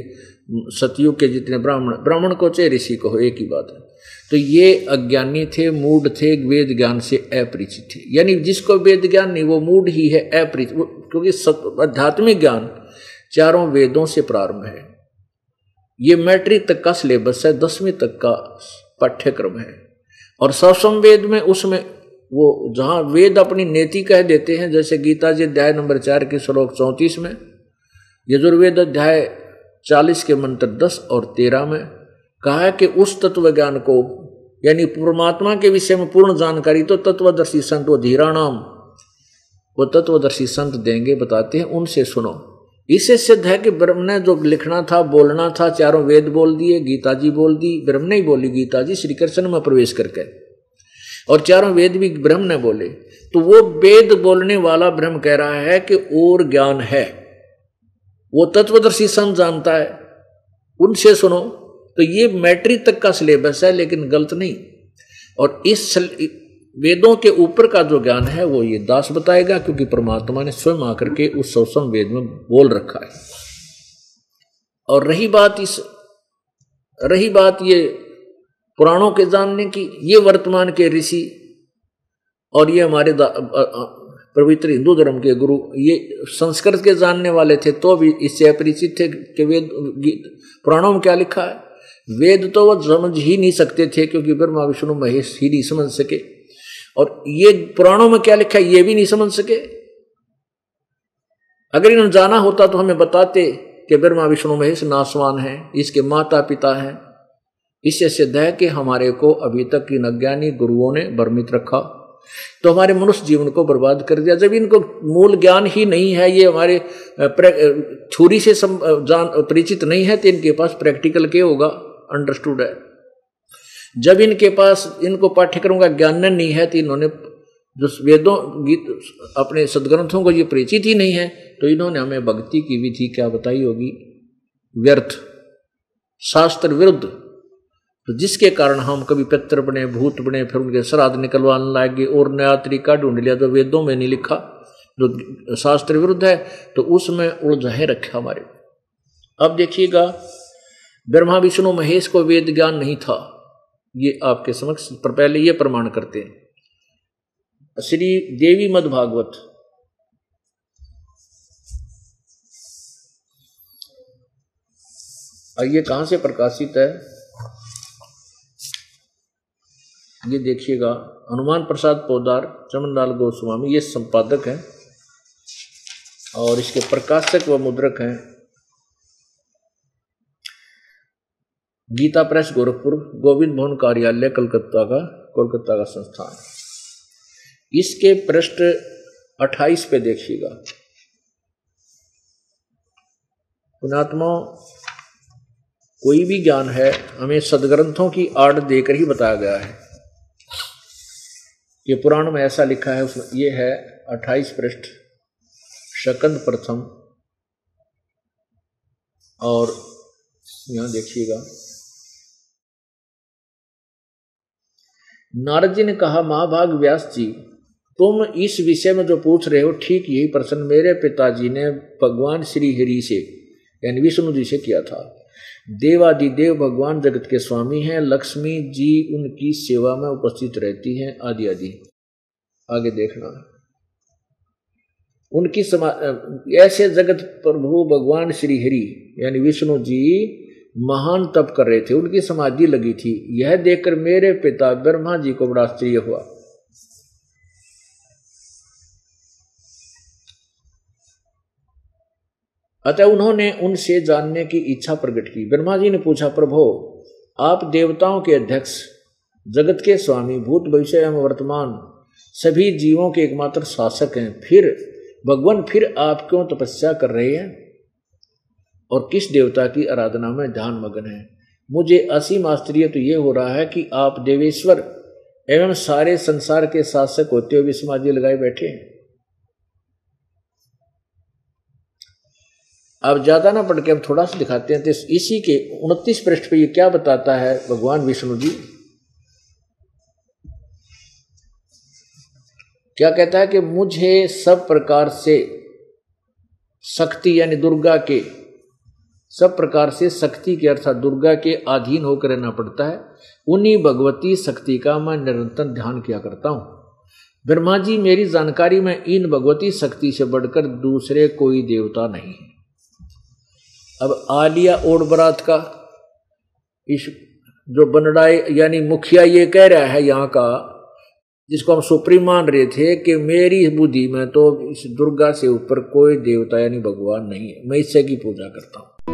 सतयुग के जितने ब्राह्मण, ब्राह्मण को चाहे ऋषि को हो, एक ही बात है। तो ये अज्ञानी थे, मूढ़ थे, वेद ज्ञान से अपरिचित थे। यानी जिसको वेद ज्ञान नहीं वो मूढ़ ही है, अपरिचित। क्योंकि आध्यात्मिक ज्ञान चारों वेदों से प्रारंभ है। ये मैट्रिक तक का सिलेबस है, दसवीं तक का पाठ्यक्रम है। और सप्तम वेद में उसमें वो जहाँ वेद अपनी नीति कह देते हैं, जैसे गीता जी अध्याय नंबर चार के श्लोक चौंतीस में, यजुर्वेद अध्याय चालीस के मंत्र दस और तेरह में कहा है कि उस तत्व ज्ञान को यानी परमात्मा के विषय में पूर्ण जानकारी तो तत्वदर्शी संत वो धीराणाम, वो तत्वदर्शी संत देंगे, बताते हैं, उनसे सुनो। इससे सिद्ध है कि ब्रह्म ने जो लिखना था, बोलना था, चारों वेद बोल दिए, गीता जी बोल दी, ब्रह्म ने ही बोली गीता जी श्री कृष्ण में प्रवेश करके, और चारों वेद भी ब्रह्म ने बोले। तो वो वेद बोलने वाला ब्रह्म कह रहा है कि और ज्ञान है, वो तत्वदर्शी संत जानता है, उनसे सुनो। तो ये मैट्रिक तक का सिलेबस है, लेकिन गलत नहीं। और इस वेदों के ऊपर का जो ज्ञान है वो ये दास बताएगा, क्योंकि परमात्मा ने स्वयं आकर के उस सौसम वेद में बोल रखा है। और रही बात इस रही बात ये पुराणों के जानने की, ये वर्तमान के ऋषि और ये हमारे पवित्र हिंदू धर्म के गुरु ये संस्कृत के जानने वाले थे तो भी इससे अपरिचित थे कि वेद पुराणों में क्या लिखा है। वेद तो वो समझ ही नहीं सकते थे, क्योंकि ब्रह्मा विष्णु महेश ही नहीं समझ सके, और ये पुराणों में क्या लिखा है ये भी नहीं समझ सके। अगर इन्होंने जाना होता तो हमें बताते कि ब्रह्मा विष्णु महेश नासवान हैं, इसके माता पिता हैं। इससे सिद्ध है कि हमारे को अभी तक इन अज्ञानी गुरुओं ने भ्रमित रखा, तो हमारे मनुष्य जीवन को बर्बाद कर दिया। जब इनको मूल ज्ञान ही नहीं है, ये हमारे थ्योरी से जान परिचित नहीं है, तो इनके पास प्रैक्टिकल क्या होगा, अंडरस्टूड है। जब इनके पास इनको पाठ्यक्रम का ज्ञान नहीं है, तो इन्होंने जो वेदों गीत अपने सदग्रंथों को ये परिचित ही नहीं है, तो इन्होंने हमें भक्ति की विधि क्या बताई होगी, व्यर्थ, शास्त्र विरुद्ध। तो जिसके कारण हम कभी पितर बने, भूत बने, फिर उनके श्राद्ध निकलवाने लगे और नया तरीका ढूंढ लिया जो वेदों में नहीं लिखा, जो शास्त्र विरुद्ध है, तो उसमें उलझाए रखा हमारे। अब देखिएगा, ब्रह्मा विष्णु महेश को वेद ज्ञान नहीं था, ये आपके समक्ष पर पहले ये प्रमाण करते हैं। श्री देवी मद भागवत ये कहां से प्रकाशित है, ये देखिएगा, हनुमान प्रसाद पोदार, चमनलाल गोस्वामी ये संपादक हैं, और इसके प्रकाशक व मुद्रक हैं गीता प्रेस गोरखपुर, गोविंद भवन कार्यालय कलकत्ता का कोलकाता का संस्थान। इसके पृष्ठ अट्ठाईस पे देखिएगा, पुण्यात्मा कोई भी ज्ञान है हमें सदग्रंथों की आड़ देकर ही बताया गया है। ये पुराण में ऐसा लिखा है, उसमें ये है अट्ठाईस पृष्ठ, शकंद प्रथम, और यहां देखिएगा, नारद जी ने कहा, महाभाग व्यास जी, तुम इस विषय में जो पूछ रहे हो ठीक यही प्रश्न मेरे पिताजी ने भगवान श्री हरि से यानी विष्णु जी से किया था। देवादिदेव भगवान जगत के स्वामी हैं, लक्ष्मी जी उनकी सेवा में उपस्थित रहती हैं, आदि आदि। आगे देखना, उनकी समा ऐसे जगत प्रभु भगवान श्री हरि यानी विष्णु जी महान तप कर रहे थे, उनकी समाधि लगी थी। यह देखकर मेरे पिता ब्रह्मा जी को बड़ा आश्चर्य हुआ। अतः उन्होंने उनसे जानने की इच्छा प्रकट की। ब्रह्मा जी ने पूछा, प्रभो आप देवताओं के अध्यक्ष, जगत के स्वामी, भूत भविष्य एवं वर्तमान सभी जीवों के एकमात्र शासक हैं, फिर भगवान फिर आप क्यों तपस्या कर रहे हैं और किस देवता की आराधना में ध्यान मग्न है? मुझे असीम आश्चर्य तो ये हो रहा है कि आप देवेश्वर एवं सारे संसार के शासक होते हुए समाधि लगाए बैठे हैं। अब ज्यादा ना पढ़ के हम थोड़ा सा दिखाते हैं। तो इसी के उनतीस पृष्ठ पे ये क्या बताता है भगवान विष्णु जी, क्या कहता है कि मुझे सब प्रकार से शक्ति यानी दुर्गा के सब प्रकार से शक्ति के अर्थात दुर्गा के अधीन होकर रहना पड़ता है। उन्हीं भगवती शक्ति का मैं निरंतर ध्यान किया करता हूँ। ब्रह्मा जी, मेरी जानकारी में इन भगवती शक्ति से बढ़कर दूसरे कोई देवता नहीं है। अब आलिया ओड बरात का इस जो बनडाई यानी मुखिया ये कह रहा है यहाँ का, जिसको हम सुप्रीम मान रहे थे कि मेरी बुद्धि में तो इस दुर्गा से ऊपर कोई देवता यानी भगवान नहीं है, मैं इससे की पूजा करता हूँ।